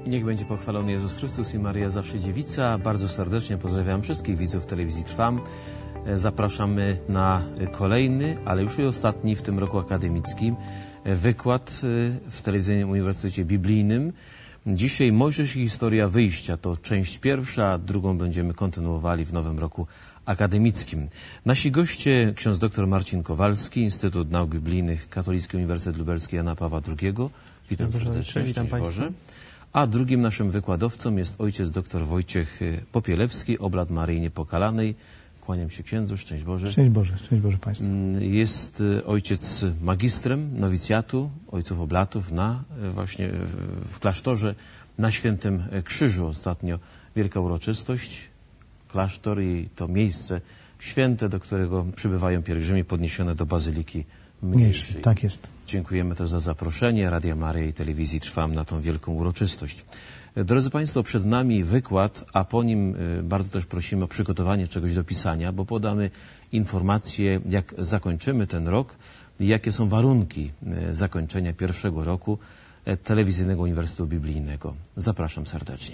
Niech będzie pochwalony Jezus Chrystus i Maryja Zawsze Dziewica. Bardzo serdecznie pozdrawiam wszystkich widzów telewizji Trwam. Zapraszamy na kolejny, ale już i ostatni w tym roku akademickim wykład w Telewizyjnym Uniwersytecie Biblijnym. Dzisiaj Mojżesz i historia wyjścia to część pierwsza, a drugą będziemy kontynuowali w nowym roku akademickim. Nasi goście ksiądz dr Marcin Kowalski, Instytut Nauk Biblijnych, Katolicki Uniwersytet Lubelski Jana Pawła II. Witam serdecznie, witam Państwa. A drugim naszym wykładowcą jest ojciec dr Wojciech Popielewski, oblat Maryi Niepokalanej. Kłaniam się księdzu, szczęść Boże. Szczęść Boże Państwu. Jest ojciec magistrem nowicjatu, ojców oblatów właśnie w klasztorze na Świętym Krzyżu. Ostatnio wielka uroczystość, klasztor i to miejsce święte, do którego przybywają pielgrzymi podniesione do Bazyliki Mniejszej. Tak jest. Dziękujemy też za zaproszenie Radia Maryja i Telewizji Trwam na tą wielką uroczystość. Drodzy Państwo, przed nami wykład, a po nim bardzo też prosimy o przygotowanie czegoś do pisania, bo podamy informacje, jak zakończymy ten rok i jakie są warunki zakończenia pierwszego roku Telewizyjnego Uniwersytetu Biblijnego. Zapraszam serdecznie.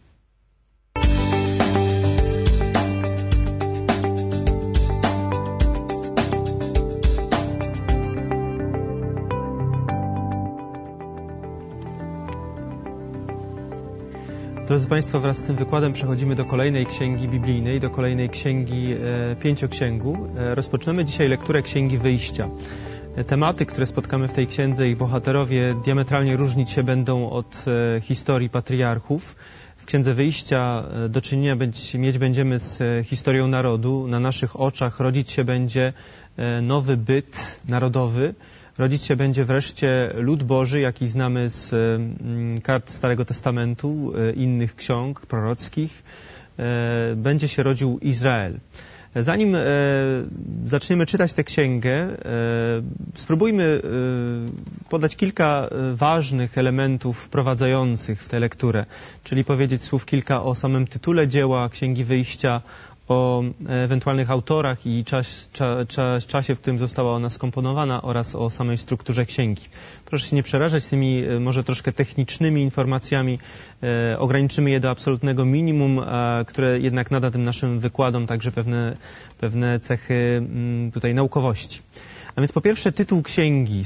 Drodzy Państwo, wraz z tym wykładem przechodzimy do kolejnej księgi biblijnej, do kolejnej księgi Pięcioksięgu. Rozpoczynamy dzisiaj lekturę Księgi Wyjścia. Tematy, które spotkamy w tej księdze i bohaterowie diametralnie różnić się będą od historii patriarchów. W Księdze Wyjścia do czynienia mieć będziemy z historią narodu. Na naszych oczach rodzić się będzie nowy byt narodowy. Rodzić się będzie wreszcie lud Boży, jaki znamy z kart Starego Testamentu, innych ksiąg prorockich. Będzie się rodził Izrael. Zanim zaczniemy czytać tę księgę, spróbujmy podać kilka ważnych elementów wprowadzających w tę lekturę, czyli powiedzieć słów kilka o samym tytule dzieła Księgi Wyjścia, o ewentualnych autorach i czasie, w którym została ona skomponowana oraz o samej strukturze księgi. Proszę się nie przerażać tymi może troszkę technicznymi informacjami. Ograniczymy je do absolutnego minimum, które jednak nada tym naszym wykładom także pewne cechy tutaj naukowości. A więc po pierwsze tytuł księgi.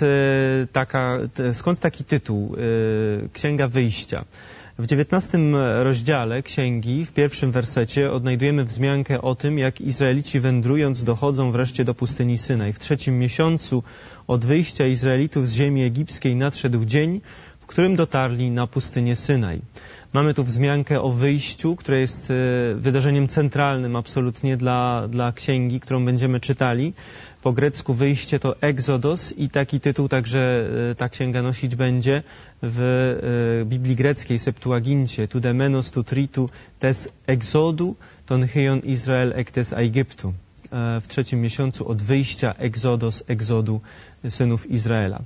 Skąd taki tytuł? Księga Wyjścia. W 19 rozdziale księgi, w pierwszym wersecie, odnajdujemy wzmiankę o tym, jak Izraelici wędrując dochodzą wreszcie do pustyni Synaj. W 3. miesiącu od wyjścia Izraelitów z ziemi egipskiej nadszedł dzień, w którym dotarli na pustynię Synaj. Mamy tu wzmiankę o wyjściu, które jest wydarzeniem centralnym absolutnie dla księgi, którą będziemy czytali. Po grecku wyjście to Exodos i taki tytuł także ta księga nosić będzie w Biblii greckiej, Septuagincie. Tu demenos tu tritu tes exodu ton heion Izrael ektes Egiptu. W 3. miesiącu od wyjścia Exodu synów Izraela.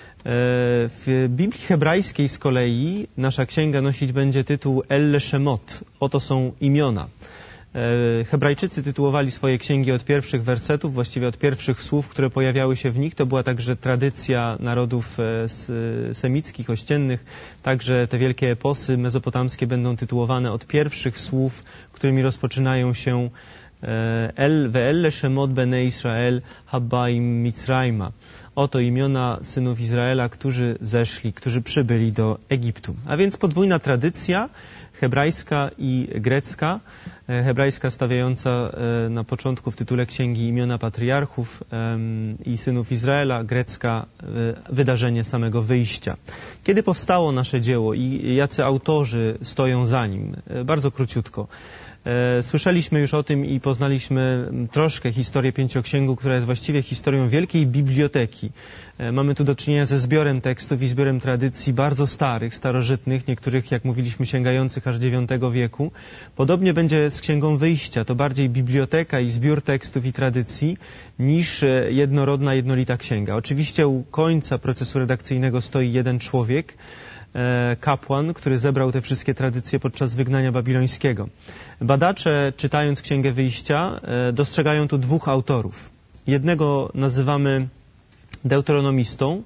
W Biblii hebrajskiej z kolei nasza księga nosić będzie tytuł Elle Shemot. Oto są imiona. Hebrajczycy tytułowali swoje księgi od pierwszych wersetów, właściwie od pierwszych słów, które pojawiały się w nich. To była także tradycja narodów semickich, ościennych. Także te wielkie eposy mezopotamskie będą tytułowane od pierwszych słów, którymi rozpoczynają się Ve'elle Shemot bene Israel habbaim Mitzrayma. Oto imiona synów Izraela, którzy przybyli do Egiptu. A więc podwójna tradycja, hebrajska i grecka. Hebrajska stawiająca na początku w tytule księgi imiona patriarchów i synów Izraela, grecka wydarzenie samego wyjścia. Kiedy powstało nasze dzieło i jacy autorzy stoją za nim? Bardzo króciutko. Słyszeliśmy już o tym i poznaliśmy troszkę historię Pięcioksięgu, która jest właściwie historią wielkiej biblioteki. Mamy tu do czynienia ze zbiorem tekstów i zbiorem tradycji bardzo starych, starożytnych, niektórych, jak mówiliśmy, sięgających aż IX wieku. Podobnie będzie z Księgą Wyjścia. To bardziej biblioteka i zbiór tekstów i tradycji niż jednorodna, jednolita księga. Oczywiście u końca procesu redakcyjnego stoi jeden człowiek, kapłan, który zebrał te wszystkie tradycje podczas wygnania babilońskiego. Badacze, czytając Księgę Wyjścia, dostrzegają tu dwóch autorów. Jednego nazywamy deuteronomistą,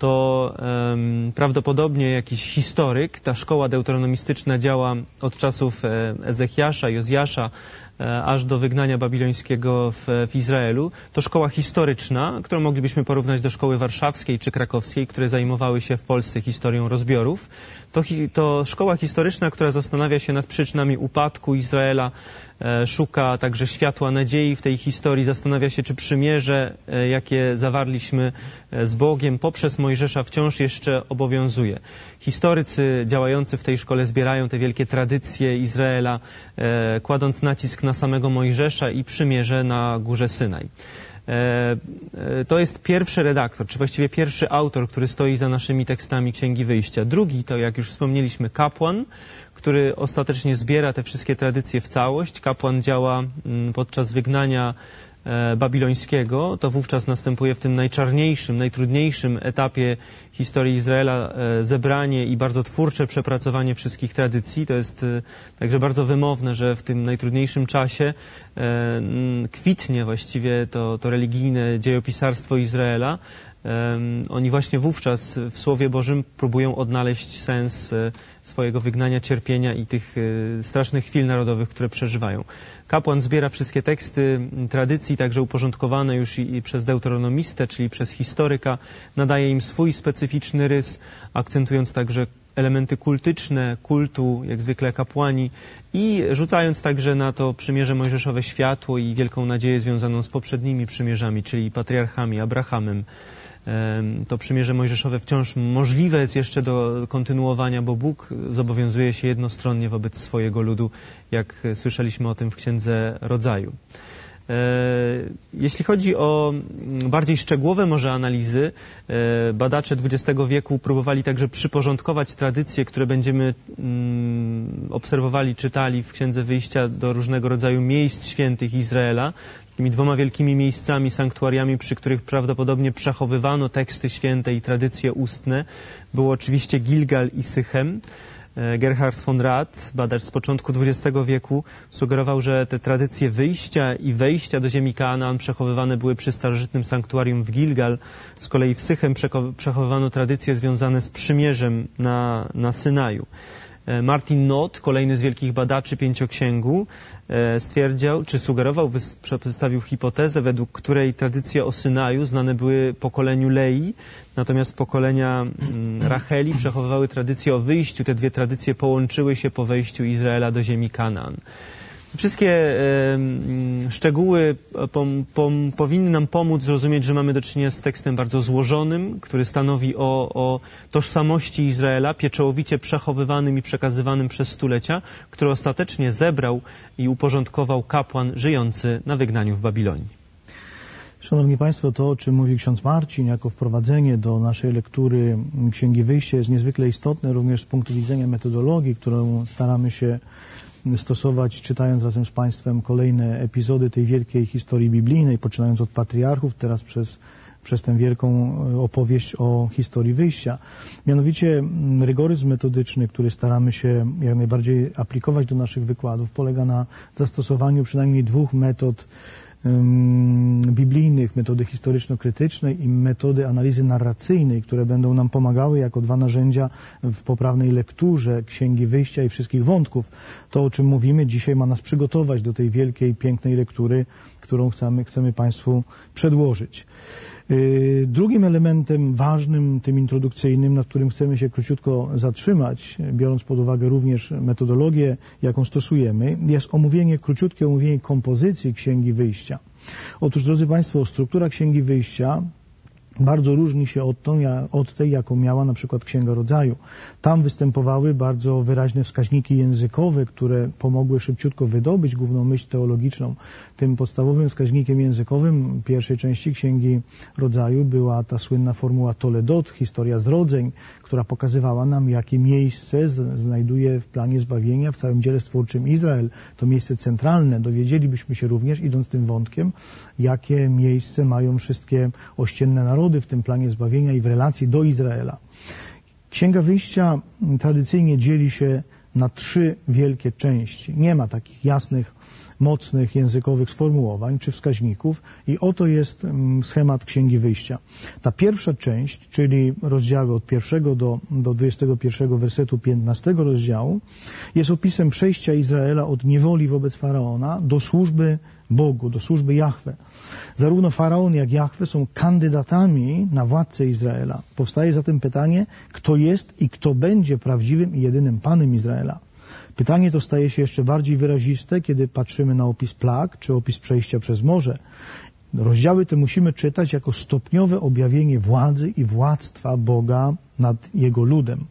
to prawdopodobnie jakiś historyk. Ta szkoła deuteronomistyczna działa od czasów Ezechiasza, Jozjasza, aż do wygnania babilońskiego w Izraelu. To szkoła historyczna, którą moglibyśmy porównać do szkoły warszawskiej czy krakowskiej, które zajmowały się w Polsce historią rozbiorów. To szkoła historyczna, która zastanawia się nad przyczynami upadku Izraela, szuka także światła nadziei w tej historii, zastanawia się, czy przymierze, jakie zawarliśmy z Bogiem poprzez Mojżesza, wciąż jeszcze obowiązuje. Historycy działający w tej szkole zbierają te wielkie tradycje Izraela, kładąc nacisk na samego Mojżesza i przymierze na górze Synaj. To jest pierwszy redaktor, czy właściwie pierwszy autor, który stoi za naszymi tekstami Księgi Wyjścia. Drugi to, jak już wspomnieliśmy, kapłan, który ostatecznie zbiera te wszystkie tradycje w całość. Kapłan działa podczas wygnania babilońskiego. To wówczas następuje w tym najczarniejszym, najtrudniejszym etapie historii Izraela zebranie i bardzo twórcze przepracowanie wszystkich tradycji. To jest także bardzo wymowne, że w tym najtrudniejszym czasie kwitnie właściwie to religijne dziejopisarstwo Izraela. Oni właśnie wówczas w Słowie Bożym próbują odnaleźć sens swojego wygnania, cierpienia i tych strasznych chwil narodowych, które przeżywają. Kapłan zbiera wszystkie teksty tradycji, także uporządkowane już i przez deuteronomistę, czyli przez historyka, nadaje im swój specyficzny rys, akcentując także elementy kultyczne, kultu, jak zwykle kapłani, i rzucając także na to przymierze mojżeszowe światło i wielką nadzieję związaną z poprzednimi przymierzami, czyli patriarchami, Abrahamem. To przymierze mojżeszowe wciąż możliwe jest jeszcze do kontynuowania, bo Bóg zobowiązuje się jednostronnie wobec swojego ludu, jak słyszeliśmy o tym w Księdze Rodzaju. Jeśli chodzi o bardziej szczegółowe może analizy, badacze XX wieku próbowali także przyporządkować tradycje, które będziemy obserwowali, czytali w Księdze Wyjścia do różnego rodzaju miejsc świętych Izraela, takimi dwoma wielkimi miejscami, sanktuariami, przy których prawdopodobnie przechowywano teksty święte i tradycje ustne. Było oczywiście Gilgal i Sychem. Gerhard von Rath, badacz z początku XX wieku, sugerował, że te tradycje wyjścia i wejścia do ziemi Kanaan przechowywane były przy starożytnym sanktuarium w Gilgal. Z kolei w Sychem przechowywano tradyccie związane z przymierzem na Synaju. Martin Noth, kolejny z wielkich badaczy Pięcioksięgu, stwierdził, czy sugerował, przedstawił hipotezę, według której tradycje o Synaju znane były pokoleniu Lei, natomiast pokolenia Racheli przechowywały tradycje o wyjściu. Te dwie tradycje połączyły się po wejściu Izraela do ziemi Kanaan. Wszystkie szczegóły powinny nam pomóc zrozumieć, że mamy do czynienia z tekstem bardzo złożonym, który stanowi o tożsamości Izraela, pieczołowicie przechowywanym i przekazywanym przez stulecia, który ostatecznie zebrał i uporządkował kapłan żyjący na wygnaniu w Babilonii. Szanowni Państwo, to, o czym mówi ksiądz Marcin jako wprowadzenie do naszej lektury Księgi Wyjścia, jest niezwykle istotne również z punktu widzenia metodologii, którą staramy się stosować, czytając razem z Państwem kolejne epizody tej wielkiej historii biblijnej, poczynając od patriarchów, teraz przez tę wielką opowieść o historii wyjścia. Mianowicie rygoryzm metodyczny, który staramy się jak najbardziej aplikować do naszych wykładów, polega na zastosowaniu przynajmniej dwóch metod biblijnych, metody historyczno-krytycznej i metody analizy narracyjnej, które będą nam pomagały jako dwa narzędzia w poprawnej lekturze Księgi Wyjścia i wszystkich wątków. To, o czym mówimy dzisiaj, ma nas przygotować do tej wielkiej, pięknej lektury, którą chcemy Państwu przedłożyć. Drugim elementem ważnym, tym introdukcyjnym, nad którym chcemy się króciutko zatrzymać, biorąc pod uwagę również metodologię, jaką stosujemy, jest króciutkie omówienie kompozycji Księgi Wyjścia. Otóż, drodzy Państwo, struktura Księgi Wyjścia bardzo różni się od tej, jaką miała na przykład Księga Rodzaju. Tam występowały bardzo wyraźne wskaźniki językowe, które pomogły szybciutko wydobyć główną myśl teologiczną. Tym podstawowym wskaźnikiem językowym pierwszej części Księgi Rodzaju była ta słynna formuła Toledot, historia zrodzeń, która pokazywała nam, jakie miejsce znajduje w planie zbawienia, w całym dziele stwórczym Izrael. To miejsce centralne. Dowiedzielibyśmy się również, idąc tym wątkiem, jakie miejsce mają wszystkie ościenne narody w tym planie zbawienia i w relacji do Izraela. Księga Wyjścia tradycyjnie dzieli się na 3 wielkie części. Nie ma takich jasnych, mocnych językowych sformułowań czy wskaźników i oto jest schemat Księgi Wyjścia. Ta pierwsza część, czyli rozdziały od 1 do 21 wersetu 15 rozdziału, jest opisem przejścia Izraela od niewoli wobec Faraona do służby Bogu, do służby Jahwe. Zarówno Faraon, jak Jahwe są kandydatami na władcę Izraela. Powstaje zatem pytanie, kto jest i kto będzie prawdziwym i jedynym Panem Izraela. Pytanie to staje się jeszcze bardziej wyraziste, kiedy patrzymy na opis plag, czy opis przejścia przez morze. Rozdziały te musimy czytać jako stopniowe objawienie władzy i władztwa Boga nad Jego ludem.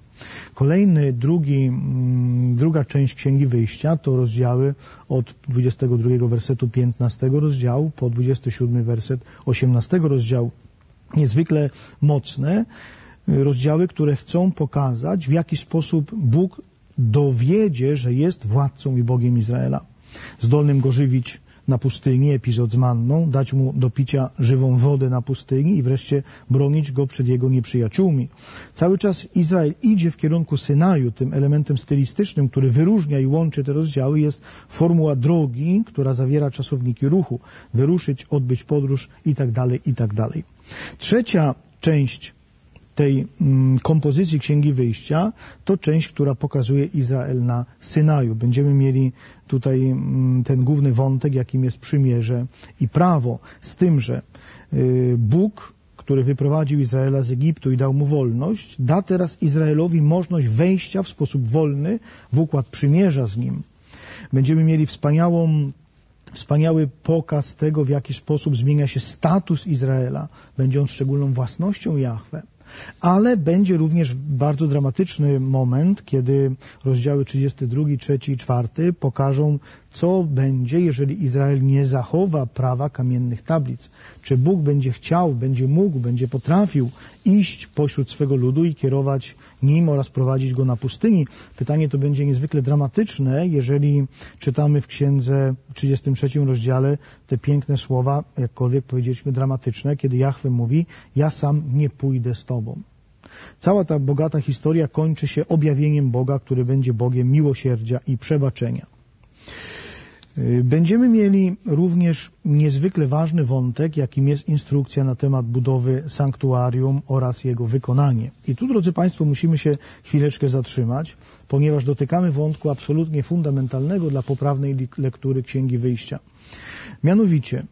Druga część Księgi Wyjścia to rozdziały od 22 wersetu 15 rozdziału po 27 werset 18 rozdziału. Niezwykle mocne rozdziały, które chcą pokazać, w jaki sposób Bóg dowiedzie, że jest władcą i Bogiem Izraela. Zdolnym go żywić na pustyni, epizod z manną, dać mu do picia żywą wodę na pustyni i wreszcie bronić go przed jego nieprzyjaciółmi. Cały czas Izrael idzie w kierunku Synaju. Tym elementem stylistycznym, który wyróżnia i łączy te rozdziały, jest formuła drogi, która zawiera czasowniki ruchu. Wyruszyć, odbyć podróż itd., itd. Trzecia część tej kompozycji Księgi Wyjścia to część, która pokazuje Izrael na Synaju. Będziemy mieli tutaj ten główny wątek, jakim jest przymierze i prawo, z tym, że Bóg, który wyprowadził Izraela z Egiptu i dał mu wolność, da teraz Izraelowi możliwość wejścia w sposób wolny w układ przymierza z nim. Będziemy mieli wspaniały pokaz tego, w jaki sposób zmienia się status Izraela. Będzie on szczególną własnością Jahwe. Ale będzie również bardzo dramatyczny moment, kiedy rozdziały 32, 3 i 4 pokażą, co będzie, jeżeli Izrael nie zachowa prawa kamiennych tablic. Czy Bóg będzie chciał, będzie mógł, będzie potrafił iść pośród swego ludu i kierować nim oraz prowadzić go na pustyni. Pytanie to będzie niezwykle dramatyczne, jeżeli czytamy w Księdze 33 rozdziale te piękne słowa, jakkolwiek powiedzieliśmy dramatyczne, kiedy Jahwe mówi: ja sam nie pójdę z Tobą. Cała ta bogata historia kończy się objawieniem Boga, który będzie Bogiem miłosierdzia i przebaczenia. Będziemy mieli również niezwykle ważny wątek, jakim jest instrukcja na temat budowy sanktuarium oraz jego wykonanie. I tu, drodzy Państwo, musimy się chwileczkę zatrzymać, ponieważ dotykamy wątku absolutnie fundamentalnego dla poprawnej lektury Księgi Wyjścia. Mianowicie,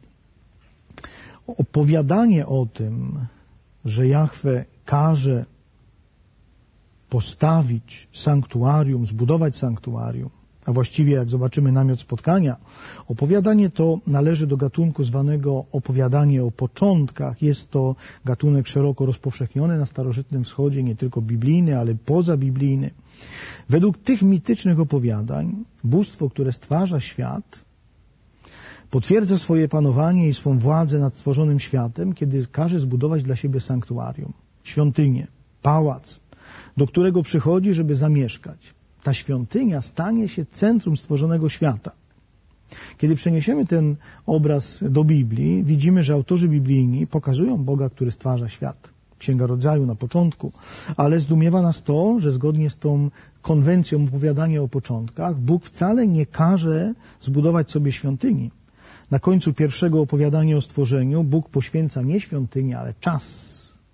opowiadanie o tym, że Jahwe każe postawić sanktuarium, zbudować sanktuarium, a właściwie, jak zobaczymy, namiot spotkania. Opowiadanie to należy do gatunku zwanego opowiadanie o początkach. Jest to gatunek szeroko rozpowszechniony na Starożytnym Wschodzie, nie tylko biblijny, ale pozabiblijny. Według tych mitycznych opowiadań bóstwo, które stwarza świat, potwierdza swoje panowanie i swą władzę nad stworzonym światem, kiedy każe zbudować dla siebie sanktuarium, świątynię, pałac, do którego przychodzi, żeby zamieszkać. Ta świątynia stanie się centrum stworzonego świata. Kiedy przeniesiemy ten obraz do Biblii, widzimy, że autorzy biblijni pokazują Boga, który stwarza świat. Księga Rodzaju na początku, ale zdumiewa nas to, że zgodnie z tą konwencją opowiadania o początkach, Bóg wcale nie każe zbudować sobie świątyni. Na końcu pierwszego opowiadania o stworzeniu Bóg poświęca nie świątynię, ale czas.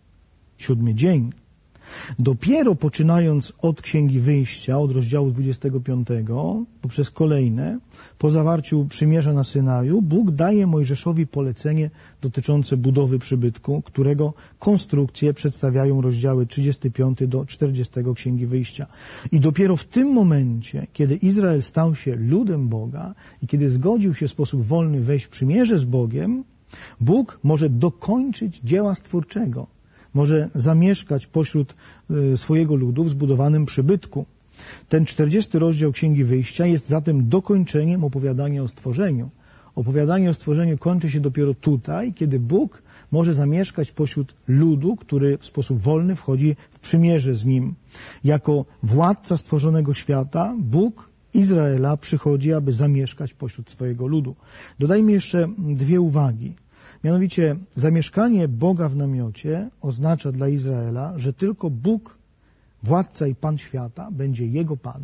7 dzień. Dopiero poczynając od Księgi Wyjścia, od rozdziału 25, poprzez kolejne, po zawarciu przymierza na Synaju, Bóg daje Mojżeszowi polecenie dotyczące budowy przybytku, którego konstrukcje przedstawiają rozdziały 35 do 40 Księgi Wyjścia. I dopiero w tym momencie, kiedy Izrael stał się ludem Boga i kiedy zgodził się w sposób wolny wejść w przymierze z Bogiem, Bóg może dokończyć dzieła stwórczego. Może zamieszkać pośród swojego ludu w zbudowanym przybytku. Ten 40 rozdział Księgi Wyjścia jest zatem dokończeniem opowiadania o stworzeniu. Opowiadanie o stworzeniu kończy się dopiero tutaj, kiedy Bóg może zamieszkać pośród ludu, który w sposób wolny wchodzi w przymierze z Nim. Jako władca stworzonego świata Bóg Izraela przychodzi, aby zamieszkać pośród swojego ludu. Dodajmy jeszcze 2 uwagi. Mianowicie zamieszkanie Boga w namiocie oznacza dla Izraela, że tylko Bóg, władca i Pan świata, będzie Jego Panem.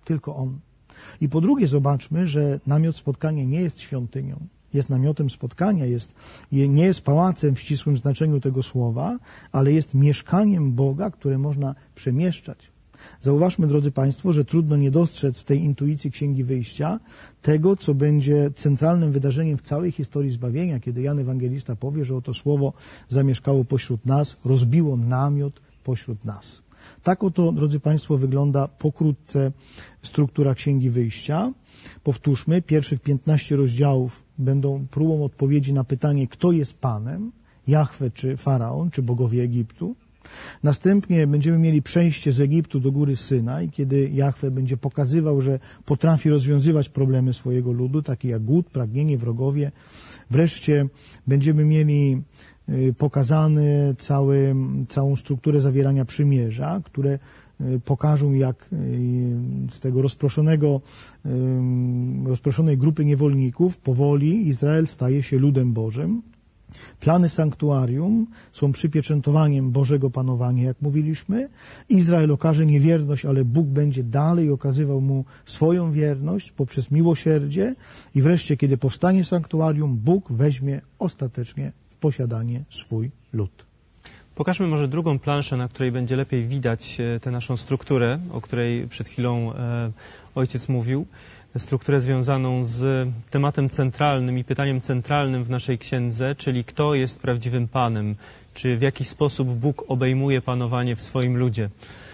tylko On. I po drugie zobaczmy, że namiot spotkania nie jest świątynią. Jest namiotem spotkania, nie jest pałacem w ścisłym znaczeniu tego słowa, ale jest mieszkaniem Boga, które można przemieszczać. Zauważmy, drodzy Państwo, że trudno nie dostrzec w tej intuicji Księgi Wyjścia tego, co będzie centralnym wydarzeniem w całej historii zbawienia, kiedy Jan Ewangelista powie, że oto Słowo zamieszkało pośród nas, rozbiło namiot pośród nas. Tak oto, drodzy Państwo, wygląda pokrótce struktura Księgi Wyjścia. Powtórzmy, pierwszych 15 rozdziałów będą próbą odpowiedzi na pytanie, kto jest Panem, Jahwe czy Faraon, czy bogowie Egiptu. Następnie będziemy mieli przejście z Egiptu do góry Synaj, kiedy Jahwe będzie pokazywał, że potrafi rozwiązywać problemy swojego ludu, takie jak głód, pragnienie, wrogowie. Wreszcie będziemy mieli pokazany całą strukturę zawierania przymierza, które pokażą, jak z tego rozproszonej grupy niewolników powoli Izrael staje się ludem Bożym. Plany sanktuarium są przypieczętowaniem Bożego panowania, jak mówiliśmy. Izrael okaże niewierność, ale Bóg będzie dalej okazywał mu swoją wierność poprzez miłosierdzie. I wreszcie, kiedy powstanie sanktuarium, Bóg weźmie ostatecznie w posiadanie swój lud. Pokażmy może drugą planszę, na której będzie lepiej widać tę naszą strukturę, o której przed chwilą ojciec mówił. Strukturę związaną z tematem centralnym i pytaniem centralnym w naszej księdze, czyli kto jest prawdziwym Panem, czy w jaki sposób Bóg obejmuje panowanie w swoim ludzie.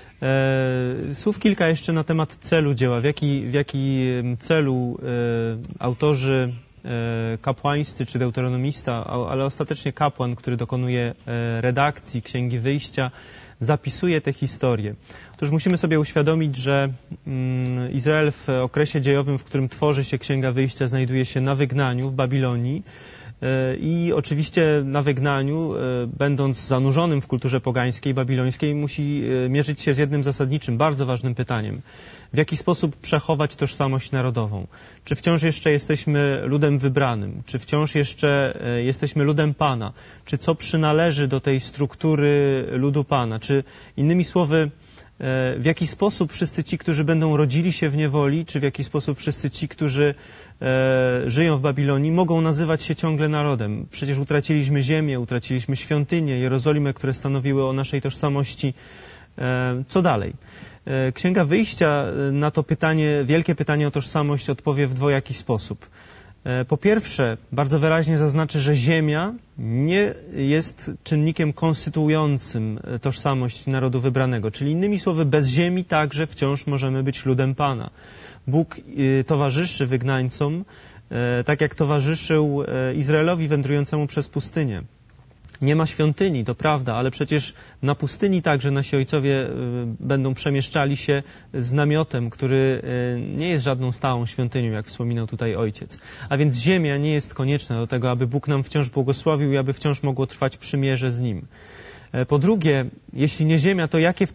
Słów kilka jeszcze na temat celu dzieła, w jaki celu autorzy kapłańscy czy deuteronomista, ale ostatecznie kapłan, który dokonuje redakcji Księgi Wyjścia, zapisuje tę historię. Otóż musimy sobie uświadomić, że Izrael w okresie dziejowym, w którym tworzy się Księga Wyjścia, znajduje się na wygnaniu w Babilonii i oczywiście na wygnaniu, będąc zanurzonym w kulturze pogańskiej, babilońskiej, musi mierzyć się z jednym zasadniczym, bardzo ważnym pytaniem. W jaki sposób przechować tożsamość narodową? Czy wciąż jeszcze jesteśmy ludem wybranym? Czy wciąż jeszcze jesteśmy ludem Pana? Czy co przynależy do tej struktury ludu Pana? Czy innymi słowy, w jaki sposób wszyscy ci, którzy będą rodzili się w niewoli, czy w jaki sposób wszyscy ci, którzy żyją w Babilonii, mogą nazywać się ciągle narodem? Przecież utraciliśmy ziemię, utraciliśmy świątynię, Jerozolimę, które stanowiły o naszej tożsamości. Co dalej? Księga Wyjścia na to pytanie, wielkie pytanie o tożsamość odpowie w dwojaki sposób. Po pierwsze, bardzo wyraźnie zaznaczy, że ziemia nie jest czynnikiem konstytuującym tożsamość narodu wybranego. Czyli innymi słowy, bez ziemi także wciąż możemy być ludem Pana. Bóg towarzyszy wygnańcom, tak jak towarzyszył Izraelowi wędrującemu przez pustynię. Nie ma świątyni, to prawda, ale przecież na pustyni także nasi ojcowie będą przemieszczali się z namiotem, który nie jest żadną stałą świątynią, jak wspominał tutaj ojciec. A więc ziemia nie jest konieczna do tego, aby Bóg nam wciąż błogosławił i aby wciąż mogło trwać przymierze z Nim. Po drugie, jeśli nie ziemia, to jakie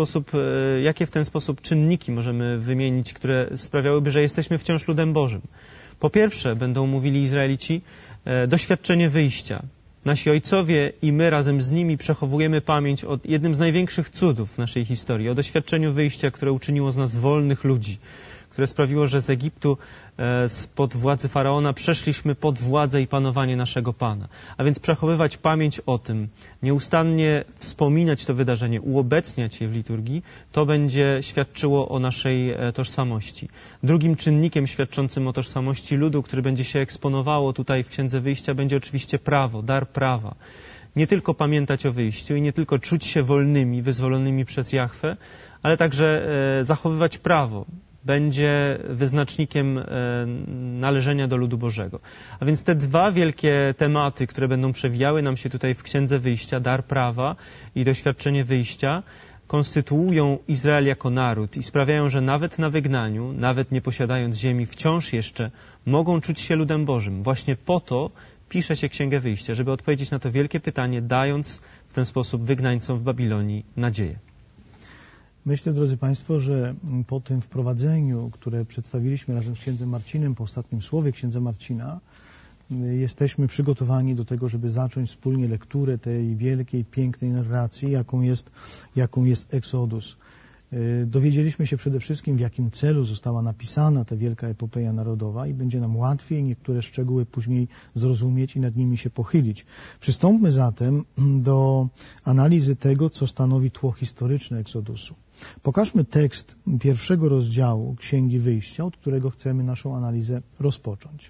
w ten sposób czynniki możemy wymienić, które sprawiałyby, że jesteśmy wciąż ludem Bożym? Po pierwsze, będą mówili Izraelici, doświadczenie wyjścia. Nasi ojcowie i my razem z nimi przechowujemy pamięć o jednym z największych cudów w naszej historii, o doświadczeniu wyjścia, które uczyniło z nas wolnych ludzi, które sprawiło, że z Egiptu spod władzy Faraona przeszliśmy pod władzę i panowanie naszego Pana. A więc przechowywać pamięć o tym, nieustannie wspominać to wydarzenie, uobecniać je w liturgii, to będzie świadczyło o naszej tożsamości. Drugim czynnikiem świadczącym o tożsamości ludu, który będzie się eksponowało tutaj w Księdze Wyjścia, będzie oczywiście prawo, dar prawa. Nie tylko pamiętać o wyjściu i nie tylko czuć się wolnymi, wyzwolonymi przez Jahwe, ale także zachowywać prawo. Będzie wyznacznikiem należenia do ludu Bożego. A więc te dwa wielkie tematy, które będą przewijały nam się tutaj w Księdze Wyjścia, dar prawa i doświadczenie wyjścia, konstytuują Izrael jako naród i sprawiają, że nawet na wygnaniu, nawet nie posiadając ziemi, wciąż jeszcze mogą czuć się ludem Bożym. Właśnie po to pisze się Księgę Wyjścia, żeby odpowiedzieć na to wielkie pytanie, dając w ten sposób wygnańcom w Babilonii nadzieję. Myślę, drodzy Państwo, że po tym wprowadzeniu, które przedstawiliśmy razem z księdzem Marcinem, po ostatnim słowie księdza Marcina, jesteśmy przygotowani do tego, żeby zacząć wspólnie lekturę tej wielkiej, pięknej narracji, jaką jest Exodus. Dowiedzieliśmy się przede wszystkim, w jakim celu została napisana ta wielka epopeja narodowa i będzie nam łatwiej niektóre szczegóły później zrozumieć i nad nimi się pochylić. Przystąpmy zatem do analizy tego, co stanowi tło historyczne Eksodusu. Pokażmy tekst 1 rozdziału Księgi Wyjścia, od którego chcemy naszą analizę rozpocząć.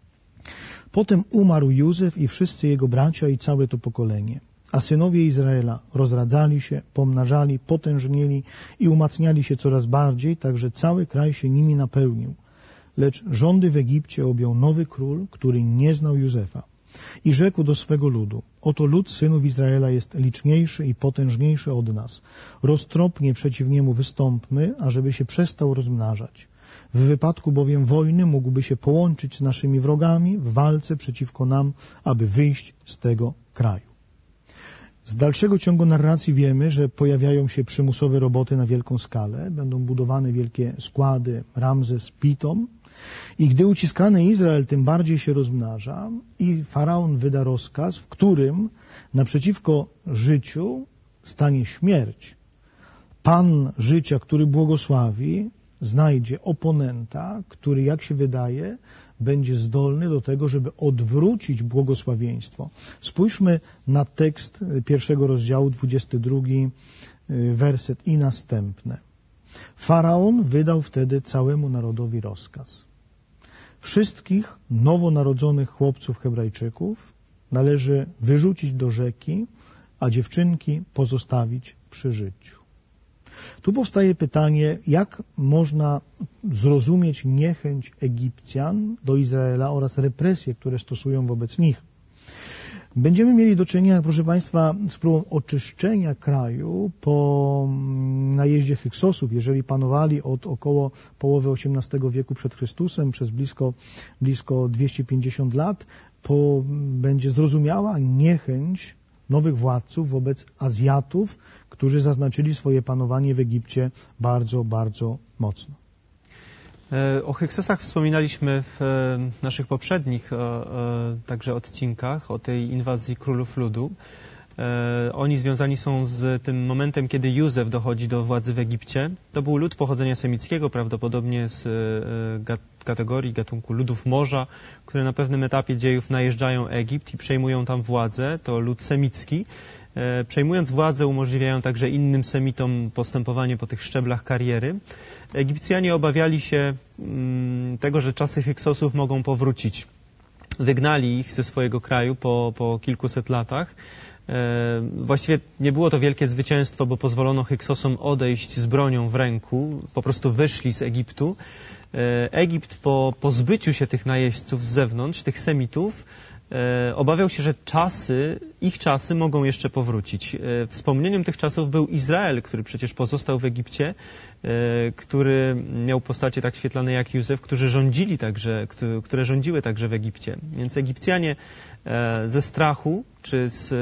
Potem umarł Józef i wszyscy jego bracia i całe to pokolenie. A synowie Izraela rozradzali się, pomnażali, potężnieli i umacniali się coraz bardziej, tak że cały kraj się nimi napełnił. Lecz rządy w Egipcie objął nowy król, który nie znał Józefa. I rzekł do swego ludu: oto lud synów Izraela jest liczniejszy i potężniejszy od nas. Roztropnie przeciw niemu wystąpmy, ażeby się przestał rozmnażać. W wypadku bowiem wojny mógłby się połączyć z naszymi wrogami w walce przeciwko nam, aby wyjść z tego kraju. Z dalszego ciągu narracji wiemy, że pojawiają się przymusowe roboty na wielką skalę, będą budowane wielkie składy, Ramzes, Pitom i gdy uciskany Izrael tym bardziej się rozmnaża i Faraon wyda rozkaz, w którym naprzeciwko życiu stanie śmierć. Pan życia, który błogosławi, znajdzie oponenta, który, jak się wydaje, będzie zdolny do tego, żeby odwrócić błogosławieństwo. Spójrzmy na tekst 1 rozdziału, 22 werset i następne. Faraon wydał wtedy całemu narodowi rozkaz. Wszystkich nowonarodzonych chłopców Hebrajczyków należy wyrzucić do rzeki, a dziewczynki pozostawić przy życiu. Tu powstaje pytanie, jak można zrozumieć niechęć Egipcjan do Izraela oraz represje, które stosują wobec nich. Będziemy mieli do czynienia, proszę Państwa, z próbą oczyszczenia kraju po najeździe Hyksosów, jeżeli panowali od około połowy XVIII wieku przed Chrystusem przez blisko 250 lat, będzie zrozumiała niechęć nowych władców wobec Azjatów, którzy zaznaczyli swoje panowanie w Egipcie bardzo, bardzo mocno. O Hyksosach wspominaliśmy w naszych poprzednich także odcinkach o tej inwazji królów ludu. Oni związani są z tym momentem, kiedy Józef dochodzi do władzy w Egipcie. To był lud pochodzenia semickiego, prawdopodobnie z kategorii, gatunku ludów morza, które na pewnym etapie dziejów najeżdżają Egipt i przejmują tam władzę. To lud semicki. Przejmując władzę umożliwiają także innym semitom postępowanie po tych szczeblach kariery. Egipcjanie obawiali się tego, że czasy Hyksosów mogą powrócić. Wygnali ich ze swojego kraju po kilkuset latach. Właściwie nie było to wielkie zwycięstwo, bo pozwolono Hyksosom odejść z bronią w ręku. Po prostu wyszli z Egiptu. Egipt po pozbyciu się tych najeźdźców z zewnątrz, tych semitów, obawiał się, że ich czasy mogą jeszcze powrócić. Wspomnieniem tych czasów był Izrael, który przecież pozostał w Egipcie, który miał postacie tak świetlane jak Józef, które rządziły także w Egipcie. Więc Egipcjanie ze strachu, czy z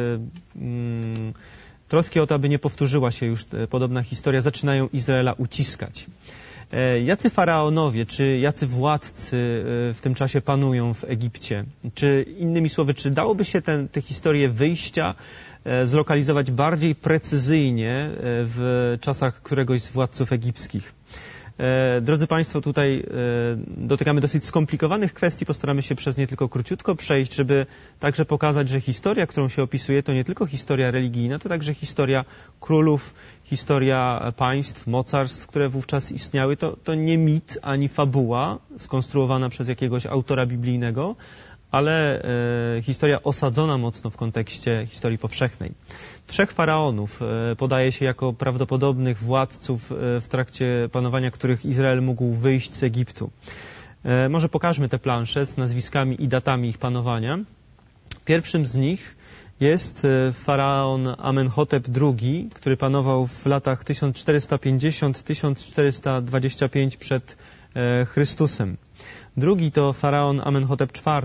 troski o to, aby nie powtórzyła się już podobna historia, zaczynają Izraela uciskać. Jacy faraonowie, czy jacy władcy w tym czasie panują w Egipcie? Czy innymi słowy, czy dałoby się tę historię wyjścia zlokalizować bardziej precyzyjnie w czasach któregoś z władców egipskich? Drodzy Państwo, tutaj dotykamy dosyć skomplikowanych kwestii, postaramy się przez nie tylko króciutko przejść, żeby także pokazać, że historia, którą się opisuje, to nie tylko historia religijna, to także historia królów, historia państw, mocarstw, które wówczas istniały. To nie mit ani fabuła skonstruowana przez jakiegoś autora biblijnego, ale historia osadzona mocno w kontekście historii powszechnej. 3 faraonów podaje się jako prawdopodobnych władców w trakcie panowania których Izrael mógł wyjść z Egiptu. Może pokażmy te plansze z nazwiskami i datami ich panowania. Pierwszym z nich jest faraon Amenhotep II, który panował w latach 1450-1425 przed Chrystusem. Drugi to faraon Amenhotep IV.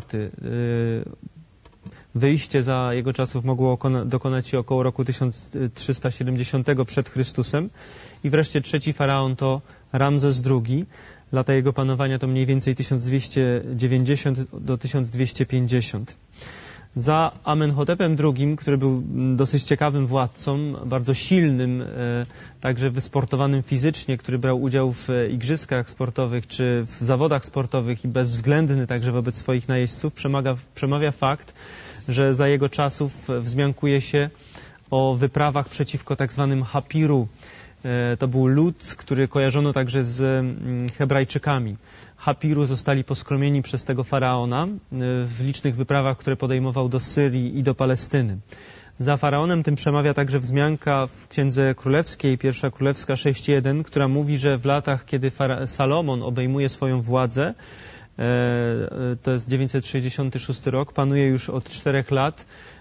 Wyjście za jego czasów mogło dokonać się około roku 1370 przed Chrystusem. I wreszcie trzeci faraon to Ramzes II. Lata jego panowania to mniej więcej 1290 do 1250. Za Amenhotepem II, który był dosyć ciekawym władcą, bardzo silnym, także wysportowanym fizycznie, który brał udział w igrzyskach sportowych czy w zawodach sportowych i bezwzględny także wobec swoich najeźdźców, przemawia fakt, że za jego czasów wzmiankuje się o wyprawach przeciwko tak zwanym Hapiru. To był lud, który kojarzono także z Hebrajczykami. Hapiru zostali poskromieni przez tego faraona w licznych wyprawach, które podejmował do Syrii i do Palestyny. Za faraonem tym przemawia także wzmianka w Księdze Królewskiej, Pierwsza Królewska 6:1, która mówi, że w latach, kiedy Salomon obejmuje swoją władzę, to jest 966 rok, panuje już od 4 lat,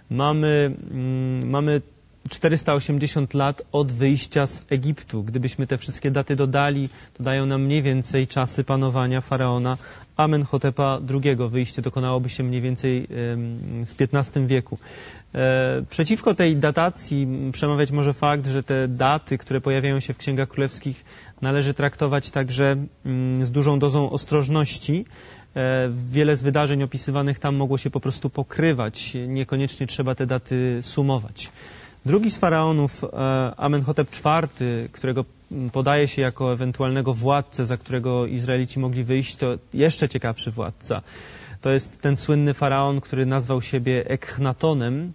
mamy 480 lat od wyjścia z Egiptu. Gdybyśmy te wszystkie daty dodali, to dają nam mniej więcej czasy panowania faraona Amenhotepa II. Wyjście dokonałoby się mniej więcej w XV wieku. Przeciwko tej datacji przemawiać może fakt, że te daty, które pojawiają się w księgach królewskich, należy traktować także z dużą dozą ostrożności. Wiele z wydarzeń opisywanych tam mogło się po prostu pokrywać. Niekoniecznie trzeba te daty sumować. Drugi z faraonów, Amenhotep IV, którego podaje się jako ewentualnego władcę, za którego Izraelici mogli wyjść, to jeszcze ciekawszy władca. To jest ten słynny faraon, który nazwał siebie Ekhnatonem,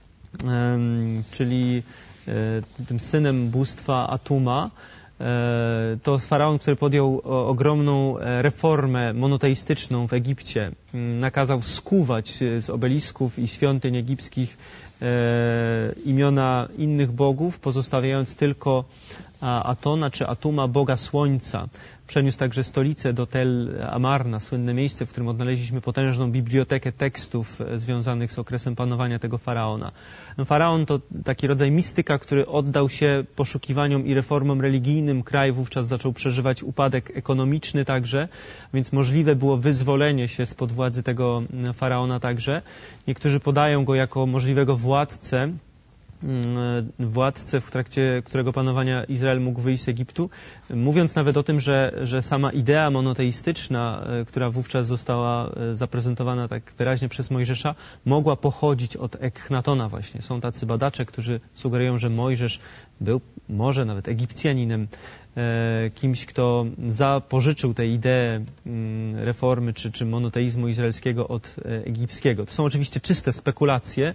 czyli tym synem bóstwa Atuma. To faraon, który podjął ogromną reformę monoteistyczną w Egipcie. Nakazał skuwać z obelisków i świątyń egipskich imiona innych bogów, pozostawiając tylko Atona czy Atuma, boga słońca. Przeniósł także stolicę do Tel Amarna, słynne miejsce, w którym odnaleźliśmy potężną bibliotekę tekstów związanych z okresem panowania tego faraona. Faraon to taki rodzaj mistyka, który oddał się poszukiwaniom i reformom religijnym. Kraj wówczas zaczął przeżywać upadek ekonomiczny także, więc możliwe było wyzwolenie się spod władzy tego faraona także. Niektórzy podają go jako możliwego władcę, w trakcie którego panowania Izrael mógł wyjść z Egiptu, mówiąc nawet o tym, że sama idea monoteistyczna, która wówczas została zaprezentowana tak wyraźnie przez Mojżesza, mogła pochodzić od Ekhnatona właśnie. Są tacy badacze, którzy sugerują, że Mojżesz był może nawet Egipcjaninem, kimś, kto zapożyczył tę ideę reformy czy monoteizmu izraelskiego od egipskiego. To są oczywiście czyste spekulacje.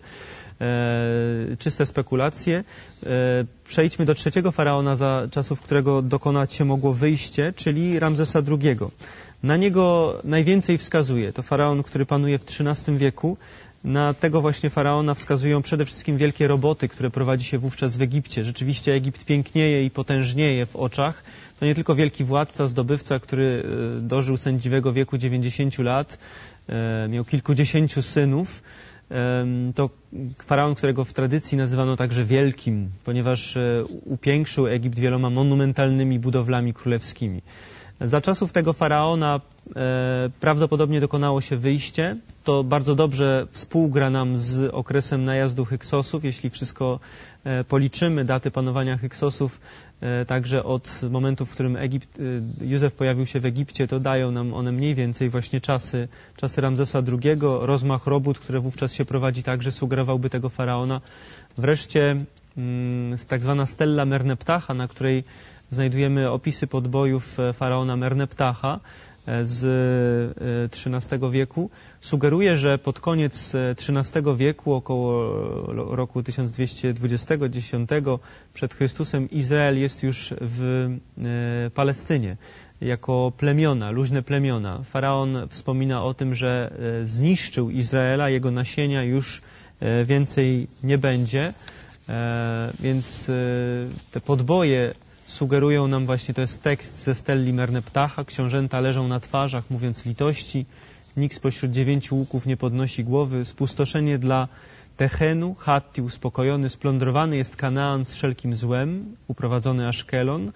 Przejdźmy do trzeciego faraona, za czasów którego dokonać się mogło wyjście, czyli Ramzesa II. Na niego najwięcej wskazuje. To faraon, który panuje w XIII wieku. Na tego właśnie faraona wskazują przede wszystkim wielkie roboty, które prowadzi się wówczas w Egipcie. Rzeczywiście Egipt pięknieje i potężnieje w oczach. To nie tylko wielki władca, zdobywca, który dożył sędziwego wieku 90 lat, miał kilkudziesięciu synów. To faraon, którego w tradycji nazywano także Wielkim, ponieważ upiększył Egipt wieloma monumentalnymi budowlami królewskimi. Za czasów tego faraona prawdopodobnie dokonało się wyjście. To bardzo dobrze współgra nam z okresem najazdu Hyksosów. Jeśli wszystko policzymy, daty panowania Hyksosów, także od momentu, w którym Józef pojawił się w Egipcie, to dają nam one mniej więcej właśnie czasy Ramzesa II. Rozmach robót, które wówczas się prowadzi, także sugerowałby tego faraona. Wreszcie tak zwana stella Merneptacha, na której znajdujemy opisy podbojów faraona Merneptacha z XIII wieku. Sugeruje, że pod koniec XIII wieku, około roku 1220 przed Chrystusem, Izrael jest już w Palestynie jako plemiona, luźne plemiona. Faraon wspomina o tym, że zniszczył Izraela, jego nasienia już więcej nie będzie, więc te podboje sugerują nam właśnie, to jest tekst ze Stelli Merneptacha, książęta leżą na twarzach, mówiąc litości, nikt spośród 9 łuków nie podnosi głowy, spustoszenie dla Techenu, Hatti uspokojony, splądrowany jest Kanaan z wszelkim złem, uprowadzony Aszkelon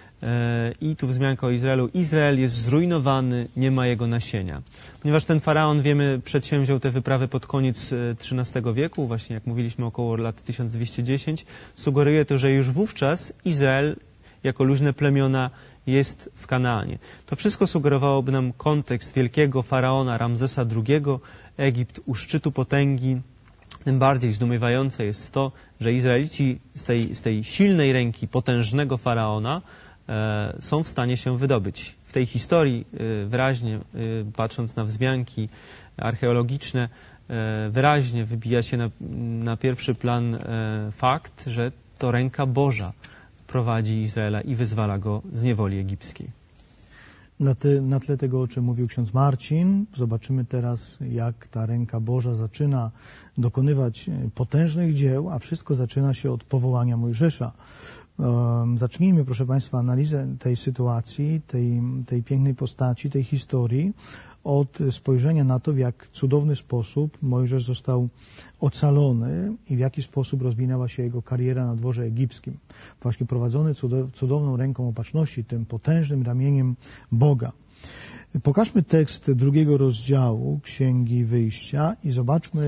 i tu wzmianka o Izraelu. Izrael jest zrujnowany, nie ma jego nasienia. Ponieważ ten faraon, wiemy, przedsięwziął tę wyprawę pod koniec XIII wieku, właśnie jak mówiliśmy około lat 1210, sugeruje to, że już wówczas Izrael jako luźne plemiona jest w Kanaanie. To wszystko sugerowałoby nam kontekst wielkiego faraona Ramzesa II, Egipt u szczytu potęgi. Tym bardziej zdumiewające jest to, że Izraelici z tej silnej ręki potężnego faraona są w stanie się wydobyć. W tej historii wyraźnie, patrząc na wzmianki archeologiczne, wyraźnie wybija się na pierwszy plan fakt, że to ręka Boża prowadzi Izraela i wyzwala go z niewoli egipskiej. Na tle tego, o czym mówił ksiądz Marcin, zobaczymy teraz, jak ta ręka Boża zaczyna dokonywać potężnych dzieł, a wszystko zaczyna się od powołania Mojżesza. Zacznijmy, proszę Państwa, analizę tej sytuacji, tej pięknej postaci, tej historii od spojrzenia na to, w jak cudowny sposób Mojżesz został ocalony i w jaki sposób rozwinęła się jego kariera na dworze egipskim. Właśnie prowadzony cudowną ręką opatrzności, tym potężnym ramieniem Boga. Pokażmy tekst 2 rozdziału Księgi Wyjścia i zobaczmy,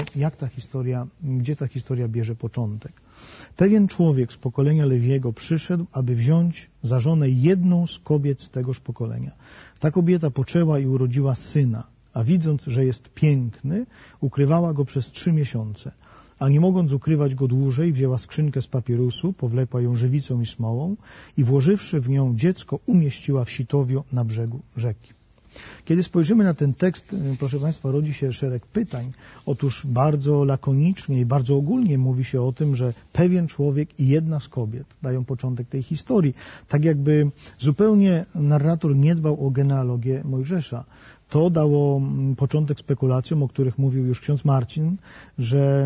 gdzie ta historia bierze początek. Pewien człowiek z pokolenia Lewiego przyszedł, aby wziąć za żonę jedną z kobiet z tegoż pokolenia. Ta kobieta poczęła i urodziła syna, a widząc, że jest piękny, ukrywała go przez 3 miesiące. A nie mogąc ukrywać go dłużej, wzięła skrzynkę z papierusu, powlekła ją żywicą i smołą i włożywszy w nią dziecko, umieściła w sitowiu na brzegu rzeki. Kiedy spojrzymy na ten tekst, proszę Państwa, rodzi się szereg pytań. Otóż bardzo lakonicznie i bardzo ogólnie mówi się o tym, że pewien człowiek i jedna z kobiet dają początek tej historii. Tak jakby zupełnie narrator nie dbał o genealogię Mojżesza. To dało początek spekulacjom, o których mówił już ksiądz Marcin, że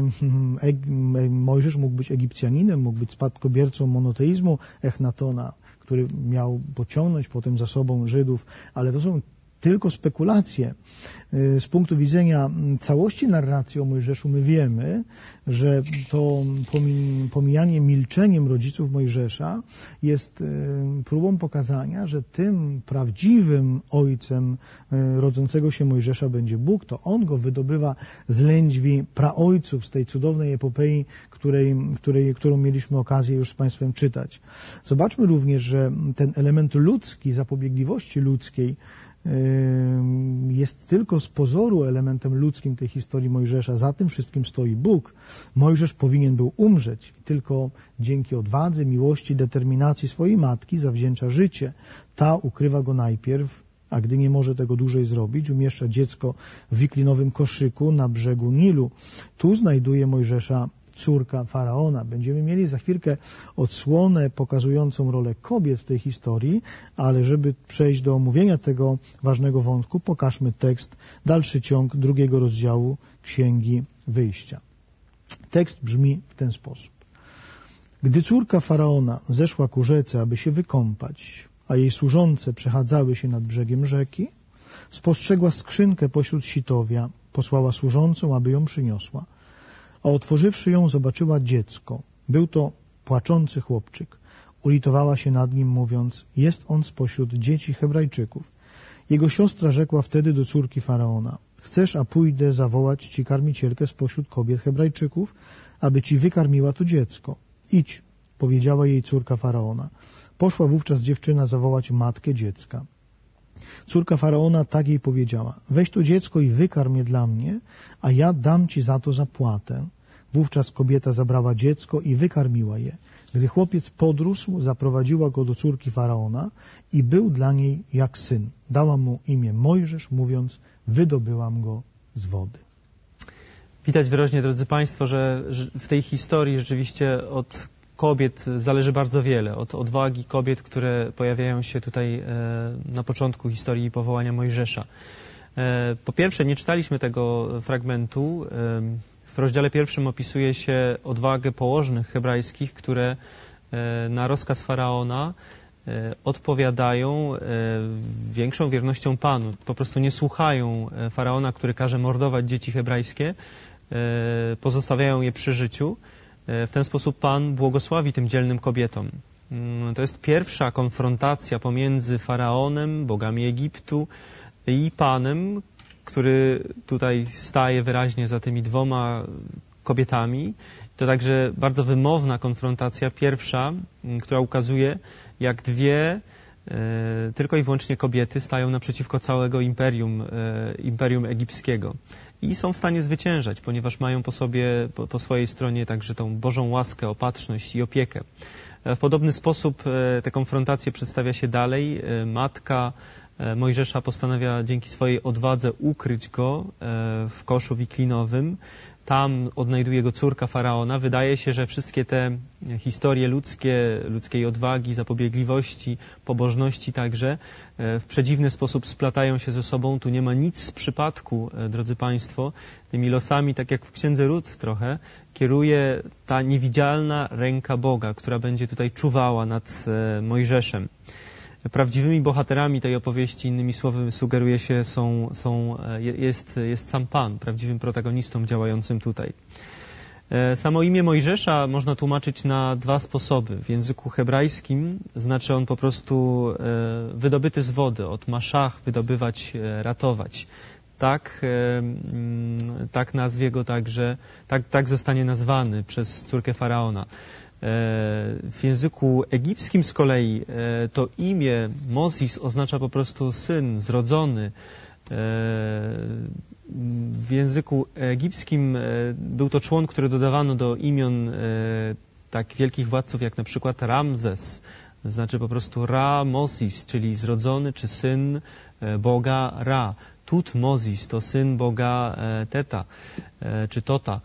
Mojżesz mógł być Egipcjaninem, mógł być spadkobiercą monoteizmu Echnatona, który miał pociągnąć potem za sobą Żydów, ale to są tylko spekulacje. Z punktu widzenia całości narracji o Mojżeszu my wiemy, że to pomijanie milczeniem rodziców Mojżesza jest próbą pokazania, że tym prawdziwym ojcem rodzącego się Mojżesza będzie Bóg. To On go wydobywa z lędźwi praojców, z tej cudownej epopei, którą mieliśmy okazję już z Państwem czytać. Zobaczmy również, że ten element ludzki, zapobiegliwości ludzkiej jest tylko z pozoru elementem ludzkim tej historii Mojżesza. Za tym wszystkim stoi Bóg. Mojżesz powinien był umrzeć. Tylko dzięki odwadze, miłości, determinacji swojej matki zawdzięcza życie. Ta ukrywa go najpierw, a gdy nie może tego dłużej zrobić, umieszcza dziecko w wiklinowym koszyku na brzegu Nilu. Tu znajduje Mojżesza córka Faraona. Będziemy mieli za chwilkę odsłonę pokazującą rolę kobiet w tej historii, ale żeby przejść do omówienia tego ważnego wątku, pokażmy tekst, dalszy ciąg 2 rozdziału Księgi Wyjścia. Tekst brzmi w ten sposób. Gdy córka Faraona zeszła ku rzece, aby się wykąpać, a jej służące przechadzały się nad brzegiem rzeki, spostrzegła skrzynkę pośród sitowia, posłała służącą, aby ją przyniosła. A otworzywszy ją, zobaczyła dziecko. Był to płaczący chłopczyk. Ulitowała się nad nim, mówiąc, jest on spośród dzieci Hebrajczyków. Jego siostra rzekła wtedy do córki Faraona, chcesz, a pójdę zawołać ci karmicielkę spośród kobiet Hebrajczyków, aby ci wykarmiła to dziecko. Idź, powiedziała jej córka Faraona. Poszła wówczas dziewczyna zawołać matkę dziecka. Córka Faraona tak jej powiedziała, weź to dziecko i wykarm je dla mnie, a ja dam ci za to zapłatę. Wówczas kobieta zabrała dziecko i wykarmiła je. Gdy chłopiec podrósł, zaprowadziła go do córki Faraona i był dla niej jak syn. Dała mu imię Mojżesz, mówiąc, wydobyłam go z wody. Widać wyraźnie, drodzy Państwo, że w tej historii rzeczywiście od kobiet zależy bardzo wiele, od odwagi kobiet, które pojawiają się tutaj na początku historii powołania Mojżesza. Po pierwsze, nie czytaliśmy tego fragmentu. W rozdziale 1 opisuje się odwagę położnych hebrajskich, które na rozkaz Faraona odpowiadają większą wiernością Panu. Po prostu nie słuchają Faraona, który każe mordować dzieci hebrajskie, pozostawiają je przy życiu. W ten sposób Pan błogosławi tym dzielnym kobietom. To jest pierwsza konfrontacja pomiędzy Faraonem, bogami Egiptu i Panem, który tutaj staje wyraźnie za tymi 2 kobietami. To także bardzo wymowna konfrontacja pierwsza, która ukazuje, jak 2 tylko i wyłącznie kobiety stają naprzeciwko całego imperium egipskiego i są w stanie zwyciężać, ponieważ mają po swojej stronie także tą Bożą łaskę, opatrzność i opiekę. W podobny sposób te konfrontacje przedstawia się dalej. Matka Mojżesza postanawia dzięki swojej odwadze ukryć go w koszu wiklinowym. Tam odnajduje go córka Faraona. Wydaje się, że wszystkie te historie ludzkiej odwagi, zapobiegliwości, pobożności także w przedziwny sposób splatają się ze sobą. Tu nie ma nic z przypadku, drodzy Państwo. Tymi losami, tak jak w Księdze Rut trochę, kieruje ta niewidzialna ręka Boga, która będzie tutaj czuwała nad Mojżeszem. Prawdziwymi bohaterami tej opowieści, innymi słowy, sugeruje się, jest sam Pan, prawdziwym protagonistą działającym tutaj. Samo imię Mojżesza można tłumaczyć na dwa sposoby. W języku hebrajskim znaczy on po prostu wydobyty z wody, od maszach, wydobywać, ratować. Tak nazwie go także, tak zostanie nazwany przez córkę Faraona. W języku egipskim z kolei to imię Mozis oznacza po prostu syn, zrodzony. W języku egipskim był to człon, który dodawano do imion tak wielkich władców jak na przykład Ramzes. Znaczy po prostu Ra Mozis, czyli zrodzony czy syn Boga Ra. Tutmozis to syn Boga Teta czy Tota.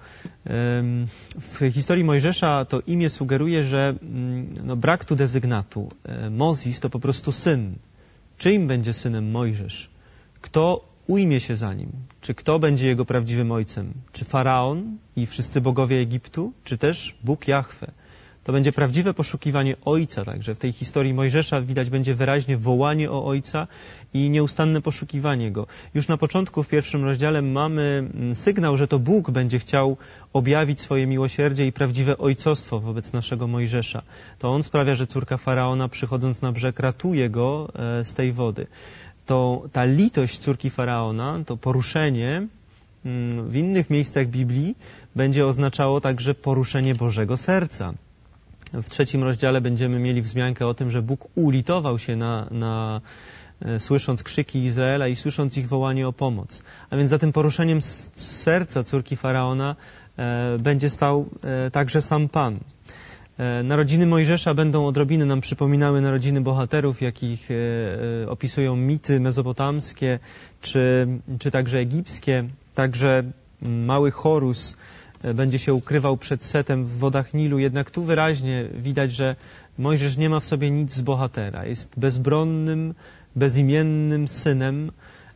W historii Mojżesza to imię sugeruje, że brak tu dezygnatu. Mozis to po prostu syn. Czyim będzie synem Mojżesz? Kto ujmie się za nim? Czy kto będzie jego prawdziwym ojcem? Czy Faraon i wszyscy bogowie Egiptu? Czy też Bóg Jahwe? To będzie prawdziwe poszukiwanie Ojca, także w tej historii Mojżesza widać będzie wyraźnie wołanie o Ojca i nieustanne poszukiwanie Go. Już na początku, w pierwszym rozdziale mamy sygnał, że to Bóg będzie chciał objawić swoje miłosierdzie i prawdziwe ojcostwo wobec naszego Mojżesza. To On sprawia, że córka Faraona, przychodząc na brzeg, ratuje go z tej wody. To ta litość córki Faraona, to poruszenie w innych miejscach Biblii będzie oznaczało także poruszenie Bożego serca. W 3 rozdziale będziemy mieli wzmiankę o tym, że Bóg ulitował się słysząc krzyki Izraela i słysząc ich wołanie o pomoc. A więc za tym poruszeniem serca córki Faraona będzie stał także sam Pan. Narodziny Mojżesza będą odrobinę nam przypominały narodziny bohaterów, jakich opisują mity mezopotamskie czy także egipskie. Także mały Horus będzie się ukrywał przed Setem w wodach Nilu, jednak tu wyraźnie widać, że Mojżesz nie ma w sobie nic z bohatera. Jest bezbronnym, bezimiennym synem,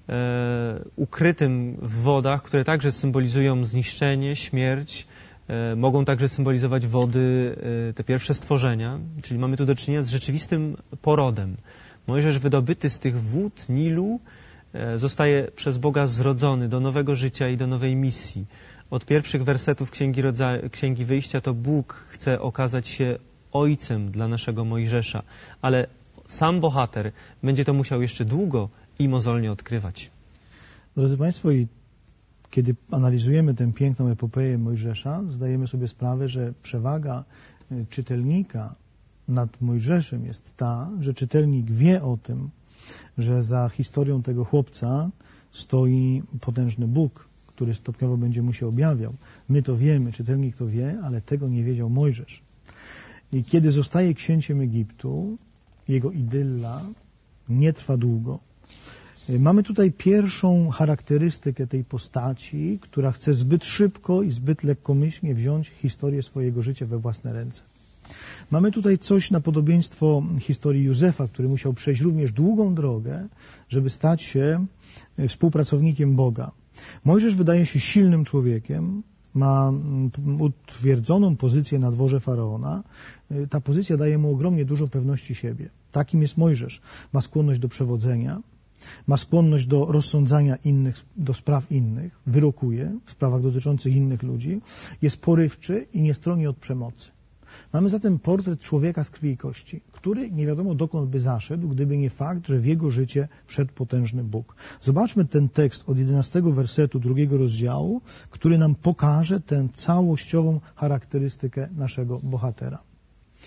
ukrytym w wodach, które także symbolizują zniszczenie, śmierć. Mogą także symbolizować wody, te pierwsze stworzenia, czyli mamy tu do czynienia z rzeczywistym porodem. Mojżesz wydobyty z tych wód Nilu zostaje przez Boga zrodzony do nowego życia i do nowej misji. Od pierwszych wersetów Księgi Wyjścia to Bóg chce okazać się ojcem dla naszego Mojżesza, ale sam bohater będzie to musiał jeszcze długo i mozolnie odkrywać. Drodzy Państwo, i kiedy analizujemy tę piękną epopeję Mojżesza, zdajemy sobie sprawę, że przewaga czytelnika nad Mojżeszem jest ta, że czytelnik wie o tym, że za historią tego chłopca stoi potężny Bóg, który stopniowo będzie mu się objawiał. My to wiemy, czytelnik to wie, ale tego nie wiedział Mojżesz. I kiedy zostaje księciem Egiptu, jego idylla nie trwa długo. Mamy tutaj pierwszą charakterystykę tej postaci, która chce zbyt szybko i zbyt lekkomyślnie wziąć historię swojego życia we własne ręce. Mamy tutaj coś na podobieństwo historii Józefa, który musiał przejść również długą drogę, żeby stać się współpracownikiem Boga. Mojżesz wydaje się silnym człowiekiem, ma utwierdzoną pozycję na dworze Faraona. Ta pozycja daje mu ogromnie dużo pewności siebie. Takim jest Mojżesz. Ma skłonność do przewodzenia, ma skłonność do rozsądzania innych, do spraw innych, wyrokuje w sprawach dotyczących innych ludzi, jest porywczy i nie stroni od przemocy. Mamy zatem portret człowieka z krwi i kości, który nie wiadomo dokąd by zaszedł, gdyby nie fakt, że w jego życie wszedł potężny Bóg. Zobaczmy ten tekst od 11 wersetu 2 rozdziału, który nam pokaże tę całościową charakterystykę naszego bohatera.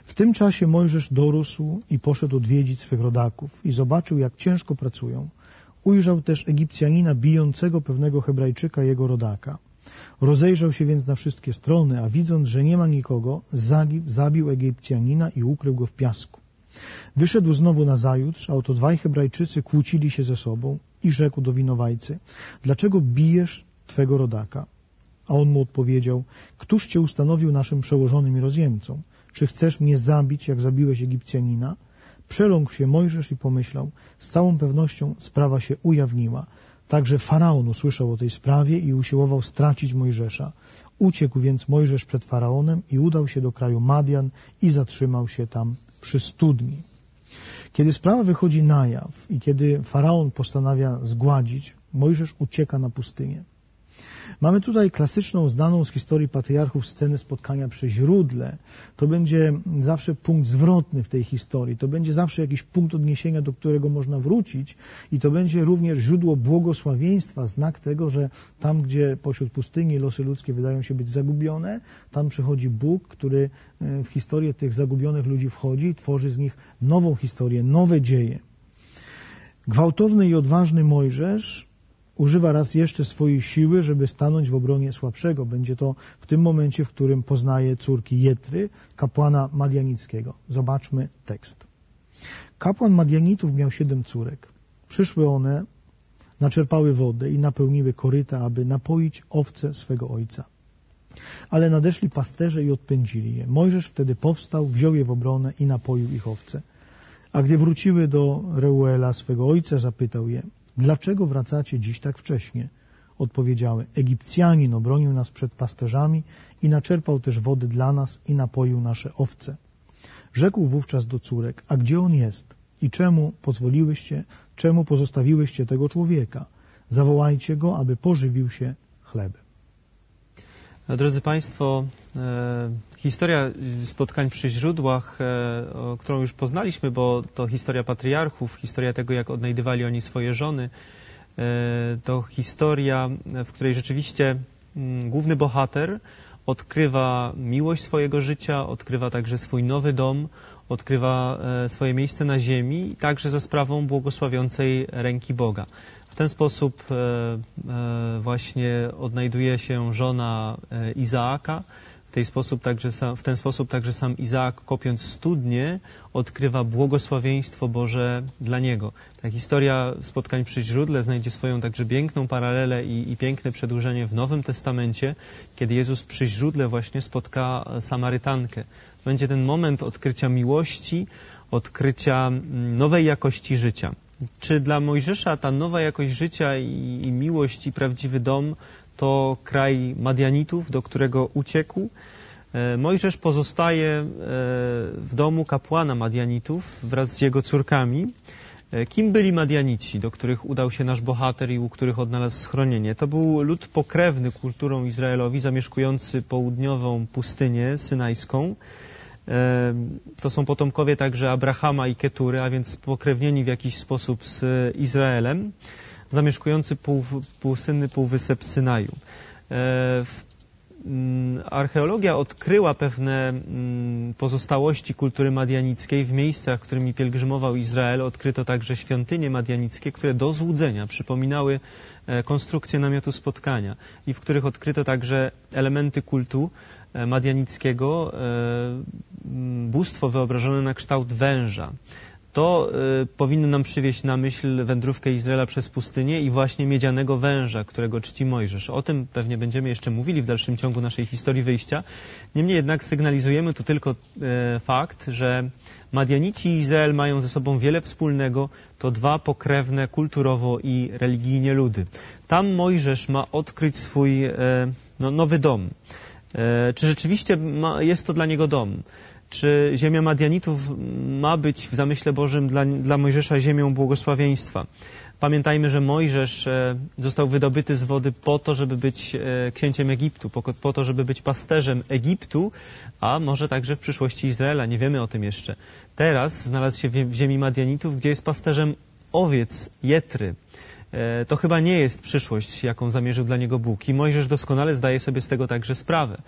W tym czasie Mojżesz dorósł i poszedł odwiedzić swych rodaków i zobaczył, jak ciężko pracują. Ujrzał też Egipcjanina bijącego pewnego Hebrajczyka, jego rodaka. Rozejrzał się więc na wszystkie strony, a widząc, że nie ma nikogo, zabił Egipcjanina i ukrył go w piasku. Wyszedł znowu nazajutrz, a oto dwaj Hebrajczycy kłócili się ze sobą i rzekł do winowajcy: dlaczego bijesz twego rodaka? A on mu odpowiedział: któż cię ustanowił naszym przełożonym i rozjemcą? Czy chcesz mnie zabić, jak zabiłeś Egipcjanina? Przeląkł się Mojżesz i pomyślał: z całą pewnością sprawa się ujawniła. Także Faraon usłyszał o tej sprawie i usiłował stracić Mojżesza. Uciekł więc Mojżesz przed Faraonem i udał się do kraju Madian i zatrzymał się tam przy studni. Kiedy sprawa wychodzi na jaw i kiedy Faraon postanawia zgładzić, Mojżesz ucieka na pustynię. Mamy tutaj klasyczną, znaną z historii patriarchów scenę spotkania przy źródle. To będzie zawsze punkt zwrotny w tej historii. To będzie zawsze jakiś punkt odniesienia, do którego można wrócić i to będzie również źródło błogosławieństwa, znak tego, że tam, gdzie pośród pustyni losy ludzkie wydają się być zagubione, tam przychodzi Bóg, który w historię tych zagubionych ludzi wchodzi i tworzy z nich nową historię, nowe dzieje. Gwałtowny i odważny Mojżesz używa raz jeszcze swojej siły, żeby stanąć w obronie słabszego. Będzie to w tym momencie, w którym poznaje córki Jetry, kapłana Madianickiego. Zobaczmy tekst. Kapłan Madianitów miał 7 córek. Przyszły one, naczerpały wodę i napełniły koryta, aby napoić owce swego ojca. Ale nadeszli pasterze i odpędzili je. Mojżesz wtedy powstał, wziął je w obronę i napoił ich owce. A gdy wróciły do Reuela, swego ojca, zapytał je: dlaczego wracacie dziś tak wcześnie? Odpowiedziały: Egipcjanin obronił nas przed pasterzami i naczerpał też wody dla nas i napoił nasze owce. Rzekł wówczas do córek: a gdzie on jest? I czemu pozostawiłyście tego człowieka? Zawołajcie go, aby pożywił się chlebem. Drodzy Państwo, historia spotkań przy źródłach, którą już poznaliśmy, bo to historia patriarchów, historia tego, jak odnajdywali oni swoje żony, to historia, w której rzeczywiście główny bohater odkrywa miłość swojego życia, odkrywa także swój nowy dom, odkrywa swoje miejsce na ziemi, także za sprawą błogosławiącej ręki Boga. W ten sposób właśnie odnajduje się żona Izaaka. W ten sposób także sam Izaak, kopiąc studnię, odkrywa błogosławieństwo Boże dla niego. Ta historia spotkań przy źródle znajdzie swoją także piękną paralelę i piękne przedłużenie w Nowym Testamencie, kiedy Jezus przy źródle właśnie spotka Samarytankę. Będzie ten moment odkrycia miłości, odkrycia nowej jakości życia. Czy dla Mojżesza ta nowa jakość życia i miłość i prawdziwy dom to kraj Madianitów, do którego uciekł? Mojżesz pozostaje w domu kapłana Madianitów wraz z jego córkami. Kim byli Madianici, do których udał się nasz bohater i u których odnalazł schronienie? To był lud pokrewny kulturą Izraelowi, zamieszkujący południową pustynię synajską. To są potomkowie także Abrahama i Ketury, a więc spokrewnieni w jakiś sposób z Izraelem, zamieszkujący pustynny półwysep Synaju. Archeologia odkryła pewne pozostałości kultury madianickiej w miejscach, którymi pielgrzymował Izrael. Odkryto także świątynie madianickie, które do złudzenia przypominały konstrukcję namiotu spotkania i w których odkryto także elementy kultu madianickiego, bóstwo wyobrażone na kształt węża. To powinno nam przywieść na myśl wędrówkę Izraela przez pustynię i właśnie miedzianego węża, którego czci Mojżesz. O tym pewnie będziemy jeszcze mówili w dalszym ciągu naszej historii wyjścia. Niemniej jednak sygnalizujemy tu tylko fakt, że Madianici i Izrael mają ze sobą wiele wspólnego. To dwa pokrewne kulturowo i religijnie ludy. Tam Mojżesz ma odkryć swój nowy dom. Czy rzeczywiście jest to dla niego dom? Czy ziemia Madianitów ma być w zamyśle Bożym dla Mojżesza ziemią błogosławieństwa? Pamiętajmy, że Mojżesz został wydobyty z wody po to, żeby być księciem Egiptu, po to, żeby być pasterzem Egiptu, a może także w przyszłości Izraela. Nie wiemy o tym jeszcze. Teraz znalazł się w ziemi Madianitów, gdzie jest pasterzem owiec Jetry. To chyba nie jest przyszłość, jaką zamierzył dla niego Bóg. I Mojżesz doskonale zdaje sobie z tego także sprawę.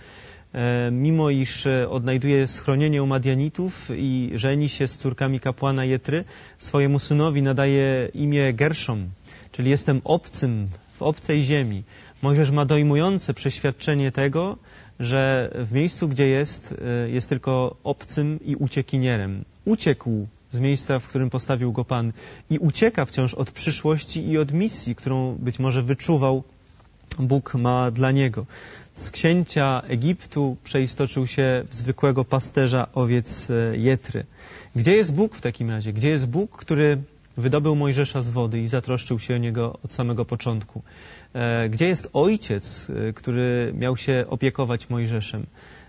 mimo iż odnajduje schronienie u Madianitów i żeni się z córkami kapłana Jetry, swojemu synowi nadaje imię Gerszom, czyli jestem obcym w obcej ziemi. Mojżesz ma dojmujące przeświadczenie tego, że w miejscu, gdzie jest tylko obcym i uciekinierem. Uciekł z miejsca, w którym postawił go Pan i ucieka wciąż od przyszłości i od misji, którą być może wyczuwał Bóg ma dla niego. Z księcia Egiptu przeistoczył się w zwykłego pasterza owiec Jetry. Gdzie jest Bóg w takim razie? Gdzie jest Bóg, który wydobył Mojżesza z wody i zatroszczył się o niego od samego początku? Gdzie jest ojciec, który miał się opiekować Mojżeszem?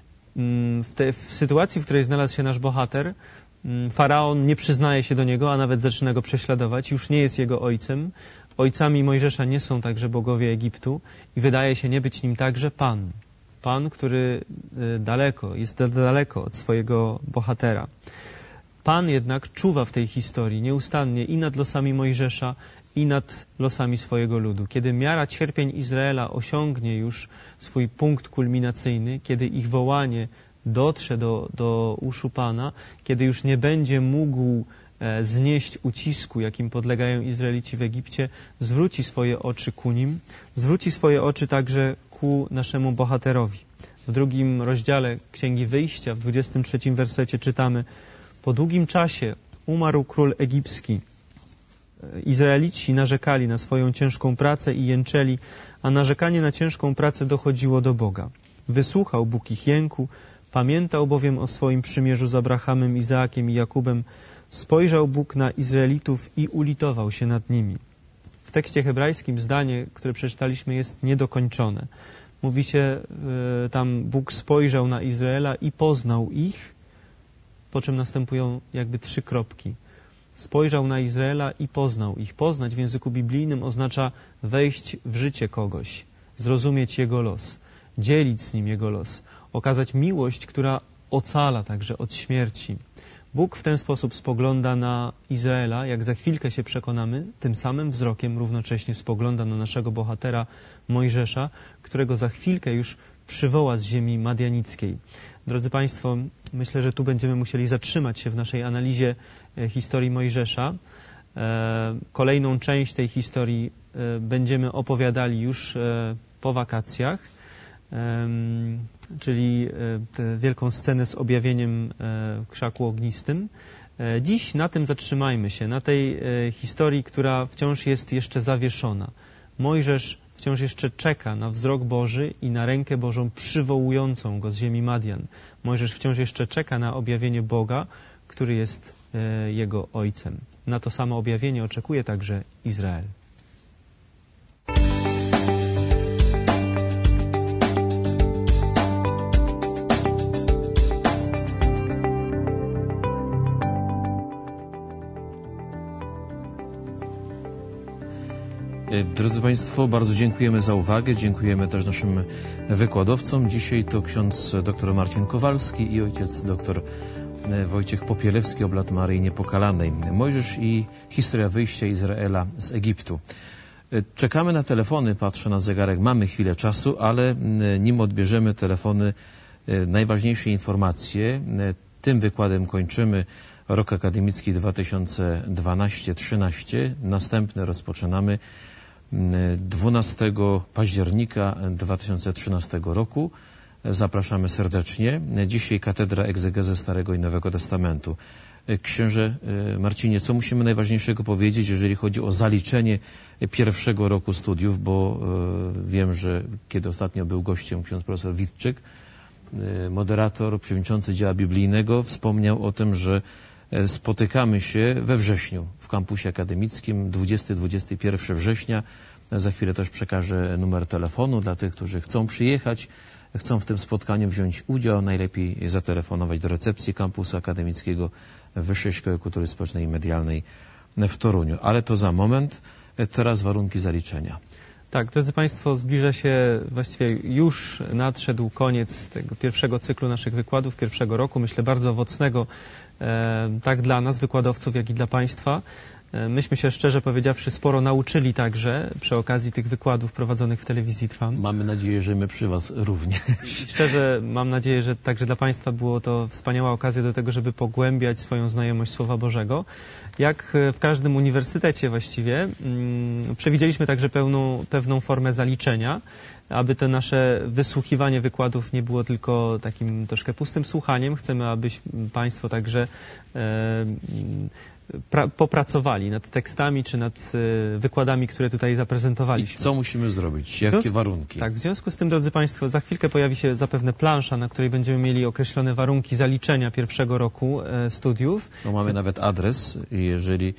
W sytuacji, w której znalazł się nasz bohater, Faraon nie przyznaje się do niego, a nawet zaczyna go prześladować. Już nie jest jego ojcem. Ojcami Mojżesza nie są także bogowie Egiptu i wydaje się nie być nim także Pan. Pan, który jest daleko od swojego bohatera. Pan jednak czuwa w tej historii nieustannie i nad losami Mojżesza, i nad losami swojego ludu. Kiedy miara cierpień Izraela osiągnie już swój punkt kulminacyjny, kiedy ich wołanie dotrze do uszu Pana, kiedy już nie będzie mógł znieść ucisku, jakim podlegają Izraelici w Egipcie, zwróci swoje oczy ku nim, zwróci swoje oczy także ku naszemu bohaterowi. W 2 rozdziale Księgi Wyjścia, w 23 wersecie czytamy: po długim czasie umarł król egipski. Izraelici narzekali na swoją ciężką pracę i jęczeli, a narzekanie na ciężką pracę dochodziło do Boga. Wysłuchał Bóg ich jęku, pamiętał bowiem o swoim przymierzu z Abrahamem, Izaakiem i Jakubem. Spojrzał Bóg na Izraelitów i ulitował się nad nimi. W tekście hebrajskim zdanie, które przeczytaliśmy, jest niedokończone. Mówi się tam: Bóg spojrzał na Izraela i poznał ich, po czym następują jakby 3 kropki. Spojrzał na Izraela i poznał ich. Poznać w języku biblijnym oznacza wejść w życie kogoś, zrozumieć jego los, dzielić z nim jego los, okazać miłość, która ocala także od śmierci. Bóg w ten sposób spogląda na Izraela, jak za chwilkę się przekonamy, tym samym wzrokiem równocześnie spogląda na naszego bohatera Mojżesza, którego za chwilkę już przywoła z ziemi madianickiej. Drodzy Państwo, myślę, że tu będziemy musieli zatrzymać się w naszej analizie historii Mojżesza. Kolejną część tej historii będziemy opowiadali już po wakacjach, czyli tę wielką scenę z objawieniem w krzaku ognistym. Dziś na tym zatrzymajmy się, na tej historii, która wciąż jest jeszcze zawieszona. Mojżesz wciąż jeszcze czeka na wzrok Boży i na rękę Bożą przywołującą go z ziemi Madian. Mojżesz wciąż jeszcze czeka na objawienie Boga, który jest jego ojcem. Na to samo objawienie oczekuje także Izrael. Drodzy Państwo, bardzo dziękujemy za uwagę, dziękujemy też naszym wykładowcom. Dzisiaj to ksiądz dr Marcin Kowalski i ojciec dr Wojciech Popielewski, oblat Maryi Niepokalanej. Mojżesz i historia wyjścia Izraela z Egiptu. Czekamy na telefony, patrzę na zegarek, mamy chwilę czasu, ale nim odbierzemy telefony, najważniejsze informacje. Tym wykładem kończymy rok akademicki 2012-13. Następny rozpoczynamy 12 października 2013 roku. Zapraszamy serdecznie. Dzisiaj Katedra Egzegezy Starego i Nowego Testamentu. Księże Marcinie, co musimy najważniejszego powiedzieć, jeżeli chodzi o zaliczenie pierwszego roku studiów, bo wiem, że kiedy ostatnio był gościem ksiądz profesor Witczyk, moderator, przewodniczący dzieła biblijnego, wspomniał o tym, że spotykamy się we wrześniu w kampusie akademickim, 20-21 września. Za chwilę też przekażę numer telefonu dla tych, którzy chcą przyjechać, chcą w tym spotkaniu wziąć udział. Najlepiej zatelefonować do recepcji kampusu akademickiego Wyższej Szkoły Kultury Społecznej i Medialnej w Toruniu. Ale to za moment. Teraz warunki zaliczenia. Tak, drodzy Państwo, zbliża się, właściwie już nadszedł koniec tego pierwszego cyklu naszych wykładów, pierwszego roku, myślę bardzo owocnego, tak dla nas, wykładowców, jak i dla Państwa. Myśmy się szczerze powiedziawszy sporo nauczyli także przy okazji tych wykładów prowadzonych w telewizji Trwam. Mamy nadzieję, że my przy Was również. Szczerze mam nadzieję, że także dla Państwa było to wspaniała okazja do tego, żeby pogłębiać swoją znajomość Słowa Bożego. Jak w każdym uniwersytecie właściwie przewidzieliśmy także pewną formę zaliczenia, aby to nasze wysłuchiwanie wykładów nie było tylko takim troszkę pustym słuchaniem. Chcemy, aby Państwo także popracowali nad tekstami czy nad wykładami, które tutaj zaprezentowaliśmy. I co musimy zrobić? Jakie warunki? Tak, w związku z tym, drodzy Państwo, za chwilkę pojawi się zapewne plansza, na której będziemy mieli określone warunki zaliczenia pierwszego roku studiów. No, mamy nawet adres, jeżeli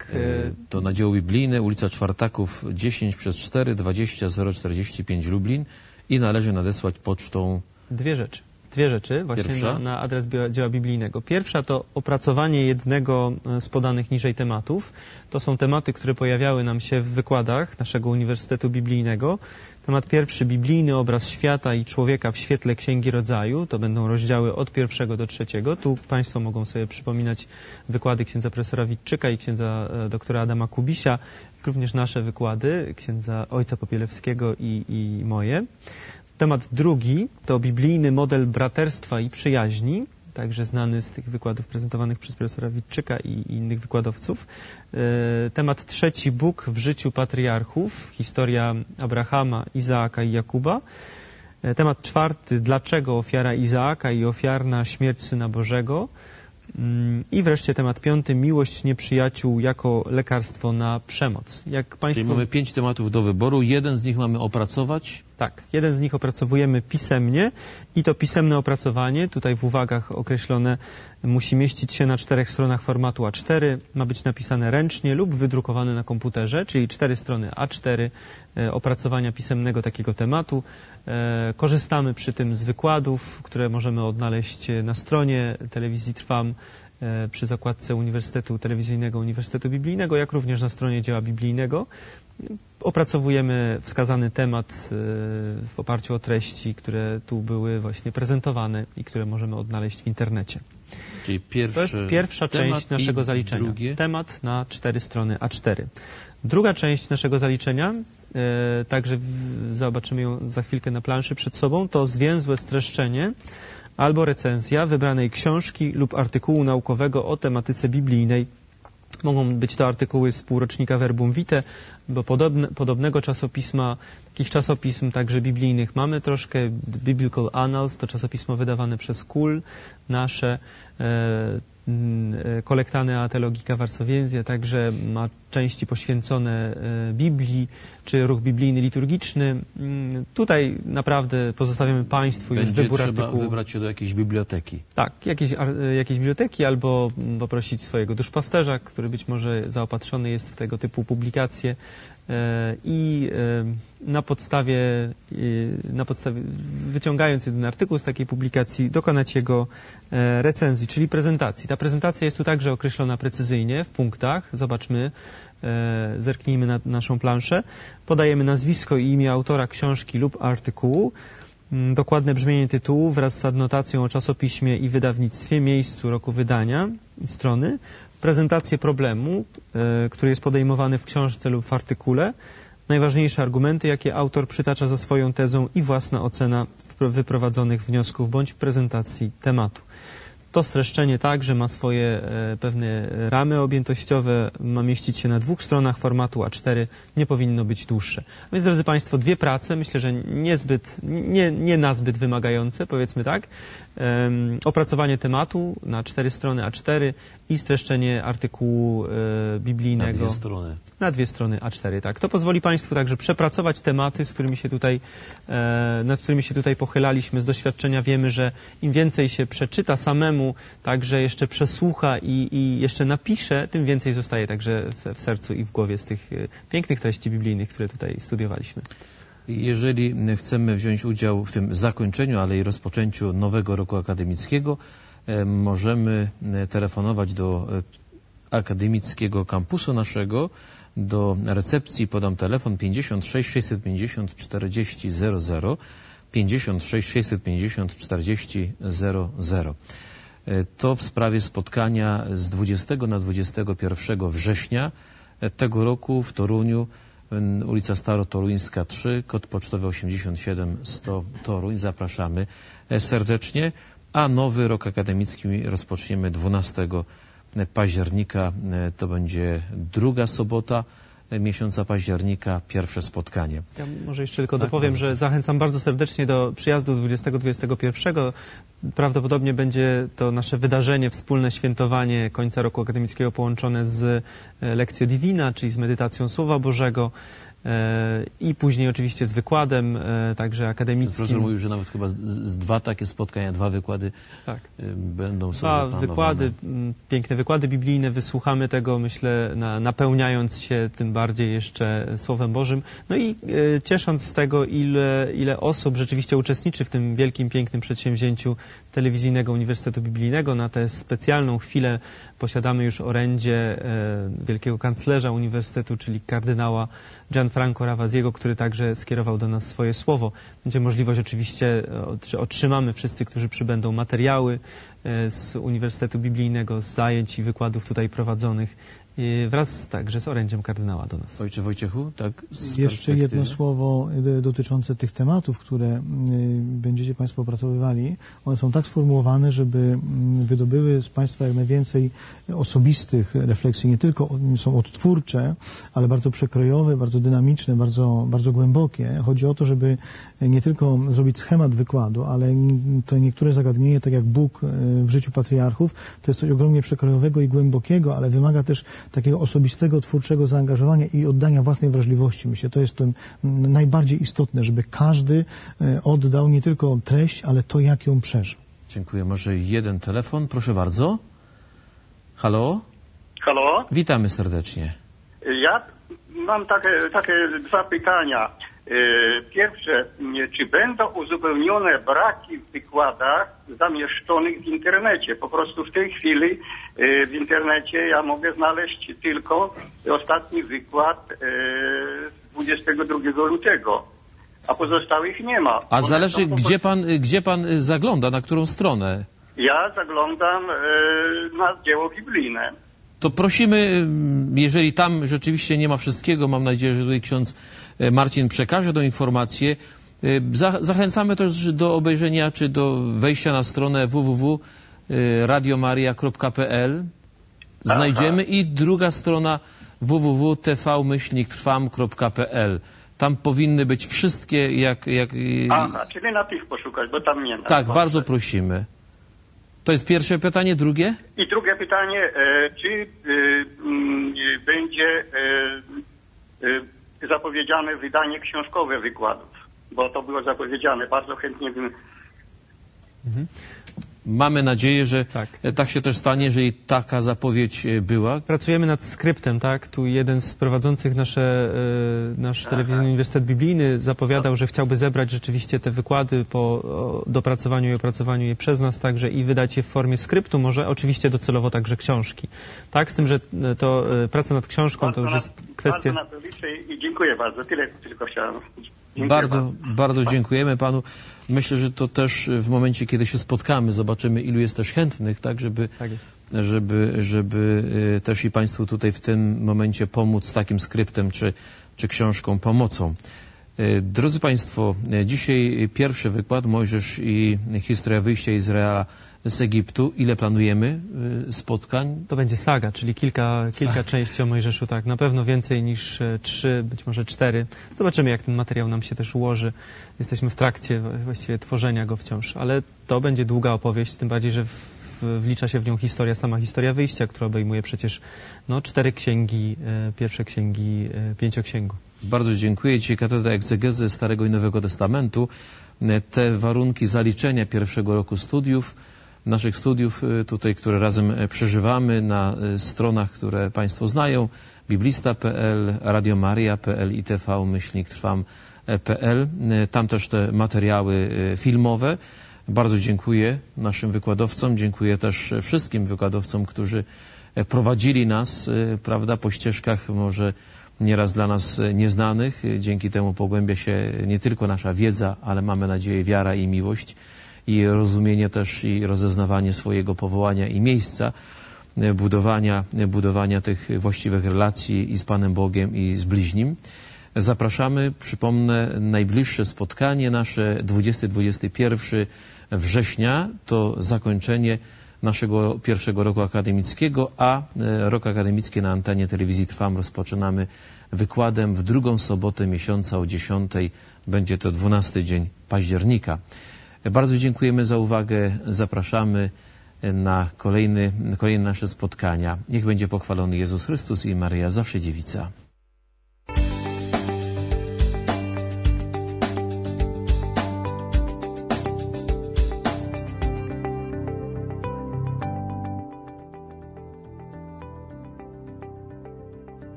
to na dzieło biblijne, ulica Czwartaków 10/4 20045 Lublin i należy nadesłać pocztą dwie rzeczy właśnie na adres dzieła biblijnego. Pierwsza to opracowanie jednego z podanych niżej tematów. To są tematy, które pojawiały nam się w wykładach naszego Uniwersytetu Biblijnego. Temat pierwszy, biblijny obraz świata i człowieka w świetle Księgi Rodzaju. To będą rozdziały od 1 do 3. Tu Państwo mogą sobie przypominać wykłady księdza profesora Witczyka i księdza doktora Adama Kubisia, jak również nasze wykłady księdza ojca Popielewskiego i moje. Temat drugi to biblijny model braterstwa i przyjaźni, także znany z tych wykładów prezentowanych przez profesora Witczyka i innych wykładowców. Temat trzeci, Bóg w życiu patriarchów, historia Abrahama, Izaaka i Jakuba. Temat czwarty, dlaczego ofiara Izaaka i ofiarna śmierć Syna Bożego. I wreszcie temat piąty, miłość nieprzyjaciół jako lekarstwo na przemoc. Jak Państwo... Czyli mamy 5 tematów do wyboru, jeden z nich mamy opracować? Tak, jeden z nich opracowujemy pisemnie i to pisemne opracowanie, tutaj w uwagach określone, musi mieścić się na 4 stronach formatu A4, ma być napisane ręcznie lub wydrukowane na komputerze, czyli 4 strony A4 opracowania pisemnego takiego tematu. Korzystamy przy tym z wykładów, które możemy odnaleźć na stronie telewizji Trwam, przy zakładce Uniwersytetu Telewizyjnego, Uniwersytetu Biblijnego, jak również na stronie dzieła biblijnego. Opracowujemy wskazany temat w oparciu o treści, które tu były właśnie prezentowane i które możemy odnaleźć w internecie. Czyli to jest pierwsza część naszego zaliczenia. Temat na 4 strony A4. Druga część naszego zaliczenia, także zobaczymy ją za chwilkę na planszy przed sobą, to zwięzłe streszczenie albo recenzja wybranej książki lub artykułu naukowego o tematyce biblijnej. Mogą być to artykuły z półrocznika Verbum Vitae, bo podobnego czasopisma, takich czasopism także biblijnych mamy troszkę. Biblical Annals to czasopismo wydawane przez KUL, nasze Collectanea Theologica Varsoviensia także ma części poświęcone Biblii, czy ruch biblijny liturgiczny. Tutaj naprawdę pozostawiamy Państwu już wybór artykułu. Będzie trzeba wybrać się do jakiejś biblioteki. Tak, jakiejś biblioteki albo poprosić swojego duszpasterza, który być może zaopatrzony jest w tego typu publikacje i na podstawie wyciągając jeden artykuł z takiej publikacji, dokonać jego recenzji, czyli prezentacji. Ta prezentacja jest tu także określona precyzyjnie w punktach. Zobaczmy, zerknijmy na naszą planszę. Podajemy nazwisko i imię autora książki lub artykułu, dokładne brzmienie tytułu wraz z adnotacją o czasopiśmie i wydawnictwie, miejscu, roku wydania i strony, prezentację problemu, który jest podejmowany w książce lub w artykule, najważniejsze argumenty, jakie autor przytacza za swoją tezą i własna ocena wyprowadzonych wniosków bądź prezentacji tematu. To streszczenie także ma swoje pewne ramy objętościowe, ma mieścić się na 2 stronach formatu A4, nie powinno być dłuższe. Więc, drodzy Państwo, 2 prace, myślę, że nie nazbyt wymagające, powiedzmy tak. Opracowanie tematu na 4 strony A4 i streszczenie artykułu biblijnego. Na 2 strony A4, tak. To pozwoli Państwu także przepracować tematy, nad którymi się tutaj pochylaliśmy. Z doświadczenia wiemy, że im więcej się przeczyta samemu, także jeszcze przesłucha i jeszcze napisze, tym więcej zostaje także w sercu i w głowie z tych pięknych treści biblijnych, które tutaj studiowaliśmy. Jeżeli chcemy wziąć udział w tym zakończeniu, ale i rozpoczęciu nowego roku akademickiego, możemy telefonować do akademickiego kampusu naszego, do recepcji. Podam telefon 56 650 40 00, 56 650 40 00. To w sprawie spotkania z 20 na 21 września tego roku w Toruniu, ulica Starotoruńska 3, kod pocztowy 87100 Toruń. Zapraszamy serdecznie, a nowy rok akademicki rozpoczniemy 12 października. To będzie druga sobota miesiąca października, pierwsze spotkanie. Ja może jeszcze tylko dopowiem, że zachęcam bardzo serdecznie do przyjazdu 20-21. Prawdopodobnie będzie to nasze wydarzenie, wspólne świętowanie końca roku akademickiego połączone z Lectio Divina, czyli z medytacją Słowa Bożego i później oczywiście z wykładem, także akademickim. Profesor mówił, że nawet chyba z dwa takie spotkania, dwa wykłady będą są zaplanowane. Dwa wykłady, piękne wykłady biblijne, wysłuchamy tego, myślę, napełniając się tym bardziej jeszcze Słowem Bożym. No i ciesząc z tego, ile osób rzeczywiście uczestniczy w tym wielkim, pięknym przedsięwzięciu Telewizyjnego Uniwersytetu Biblijnego. Na tę specjalną chwilę posiadamy już orędzie wielkiego kanclerza uniwersytetu, czyli kardynała Gianfranco Ravasiego, który także skierował do nas swoje słowo. Będzie możliwość oczywiście, że otrzymamy wszyscy, którzy przybędą, materiały z Uniwersytetu Biblijnego, z zajęć i wykładów tutaj prowadzonych, wraz także z orędziem kardynała do nas. Ojcze Wojciechu, tak? Jeszcze jedno słowo dotyczące tych tematów, które będziecie Państwo opracowywali. One są tak sformułowane, żeby wydobyły z Państwa jak najwięcej osobistych refleksji. Nie tylko są odtwórcze, ale bardzo przekrojowe, bardzo dynamiczne, bardzo głębokie. Chodzi o to, żeby nie tylko zrobić schemat wykładu, ale to niektóre zagadnienie, tak jak Bóg w życiu patriarchów, to jest coś ogromnie przekrojowego i głębokiego, ale wymaga też takiego osobistego, twórczego zaangażowania i oddania własnej wrażliwości. Myślę, to jest to najbardziej istotne, żeby każdy oddał nie tylko treść, ale to, jak ją przeżył. Dziękuję. Może jeden telefon, proszę bardzo. Halo? Halo? Witamy serdecznie. Ja mam takie dwa pytania. Pierwsze, czy będą uzupełnione braki w wykładach zamieszczonych w internecie? Po prostu w tej chwili w internecie ja mogę znaleźć tylko ostatni wykład z 22 lutego, a pozostałych nie ma. A zależy, gdzie pan zagląda, na którą stronę? Ja zaglądam na dzieło biblijne. To prosimy, jeżeli tam rzeczywiście nie ma wszystkiego, mam nadzieję, że tutaj ksiądz Marcin przekaże tę informację. Zachęcamy też do obejrzenia, czy do wejścia na stronę www.radiomaria.pl. Znajdziemy i druga strona www.tv-trwam.pl. Tam powinny być wszystkie, Aha, czyli na tych poszukać, bo tam nie ma. Tak, bardzo prosimy. To jest pierwsze pytanie. Drugie? I drugie pytanie, czy będzie zapowiedziane wydanie książkowe wykładów? Bo to było zapowiedziane. Bardzo chętnie bym... Mamy nadzieję, że tak się też stanie, jeżeli taka zapowiedź była. Pracujemy nad skryptem, tak? Tu jeden z prowadzących nasz Telewizyjny Uniwersytet Biblijny zapowiadał, że chciałby zebrać rzeczywiście te wykłady po dopracowaniu i opracowaniu je przez nas także i wydać je w formie skryptu, może oczywiście docelowo także książki. Tak, z tym, że to praca nad książką to już jest kwestia... Bardzo na to liczę i dziękuję bardzo. Tyle tylko chciałem. Bardzo dziękujemy panu. Myślę, że to też w momencie, kiedy się spotkamy, zobaczymy, ilu jest też chętnych, tak, żeby też i państwu tutaj w tym momencie pomóc z takim skryptem czy książką, pomocą. Drodzy państwo, dzisiaj pierwszy wykład, Mojżesz i historia wyjścia Izraela z Egiptu. Ile planujemy spotkań? To będzie saga, czyli kilka części o Mojżeszu, tak. Na pewno więcej niż 3, być może 4. Zobaczymy, jak ten materiał nam się też ułoży. Jesteśmy w trakcie właściwie tworzenia go wciąż, ale to będzie długa opowieść, tym bardziej, że wlicza się w nią sama historia wyjścia, która obejmuje przecież 4 księgi, pierwsze księgi, 5-księgu. Bardzo dziękuję. Dzisiaj Katedra Egzegezy Starego i Nowego Testamentu. Te warunki zaliczenia pierwszego roku naszych studiów tutaj, które razem przeżywamy na stronach, które państwo znają, biblista.pl, radiomaria.pl i tv-trwam.pl. Tam też te materiały filmowe. Bardzo dziękuję naszym wykładowcom, dziękuję też wszystkim wykładowcom, którzy prowadzili nas, prawda, po ścieżkach może nieraz dla nas nieznanych. Dzięki temu pogłębia się nie tylko nasza wiedza, ale mamy nadzieję wiara i miłość. i rozumienie też i rozeznawanie swojego powołania i miejsca, budowania tych właściwych relacji i z Panem Bogiem, i z bliźnim. Zapraszamy, przypomnę, najbliższe spotkanie nasze 20-21 września to zakończenie naszego pierwszego roku akademickiego, a rok akademicki na antenie telewizji Trwam rozpoczynamy wykładem w drugą sobotę miesiąca o 10. Będzie to 12 dzień października. Bardzo dziękujemy za uwagę. Zapraszamy na kolejne nasze spotkania. Niech będzie pochwalony Jezus Chrystus i Maryja Zawsze Dziewica.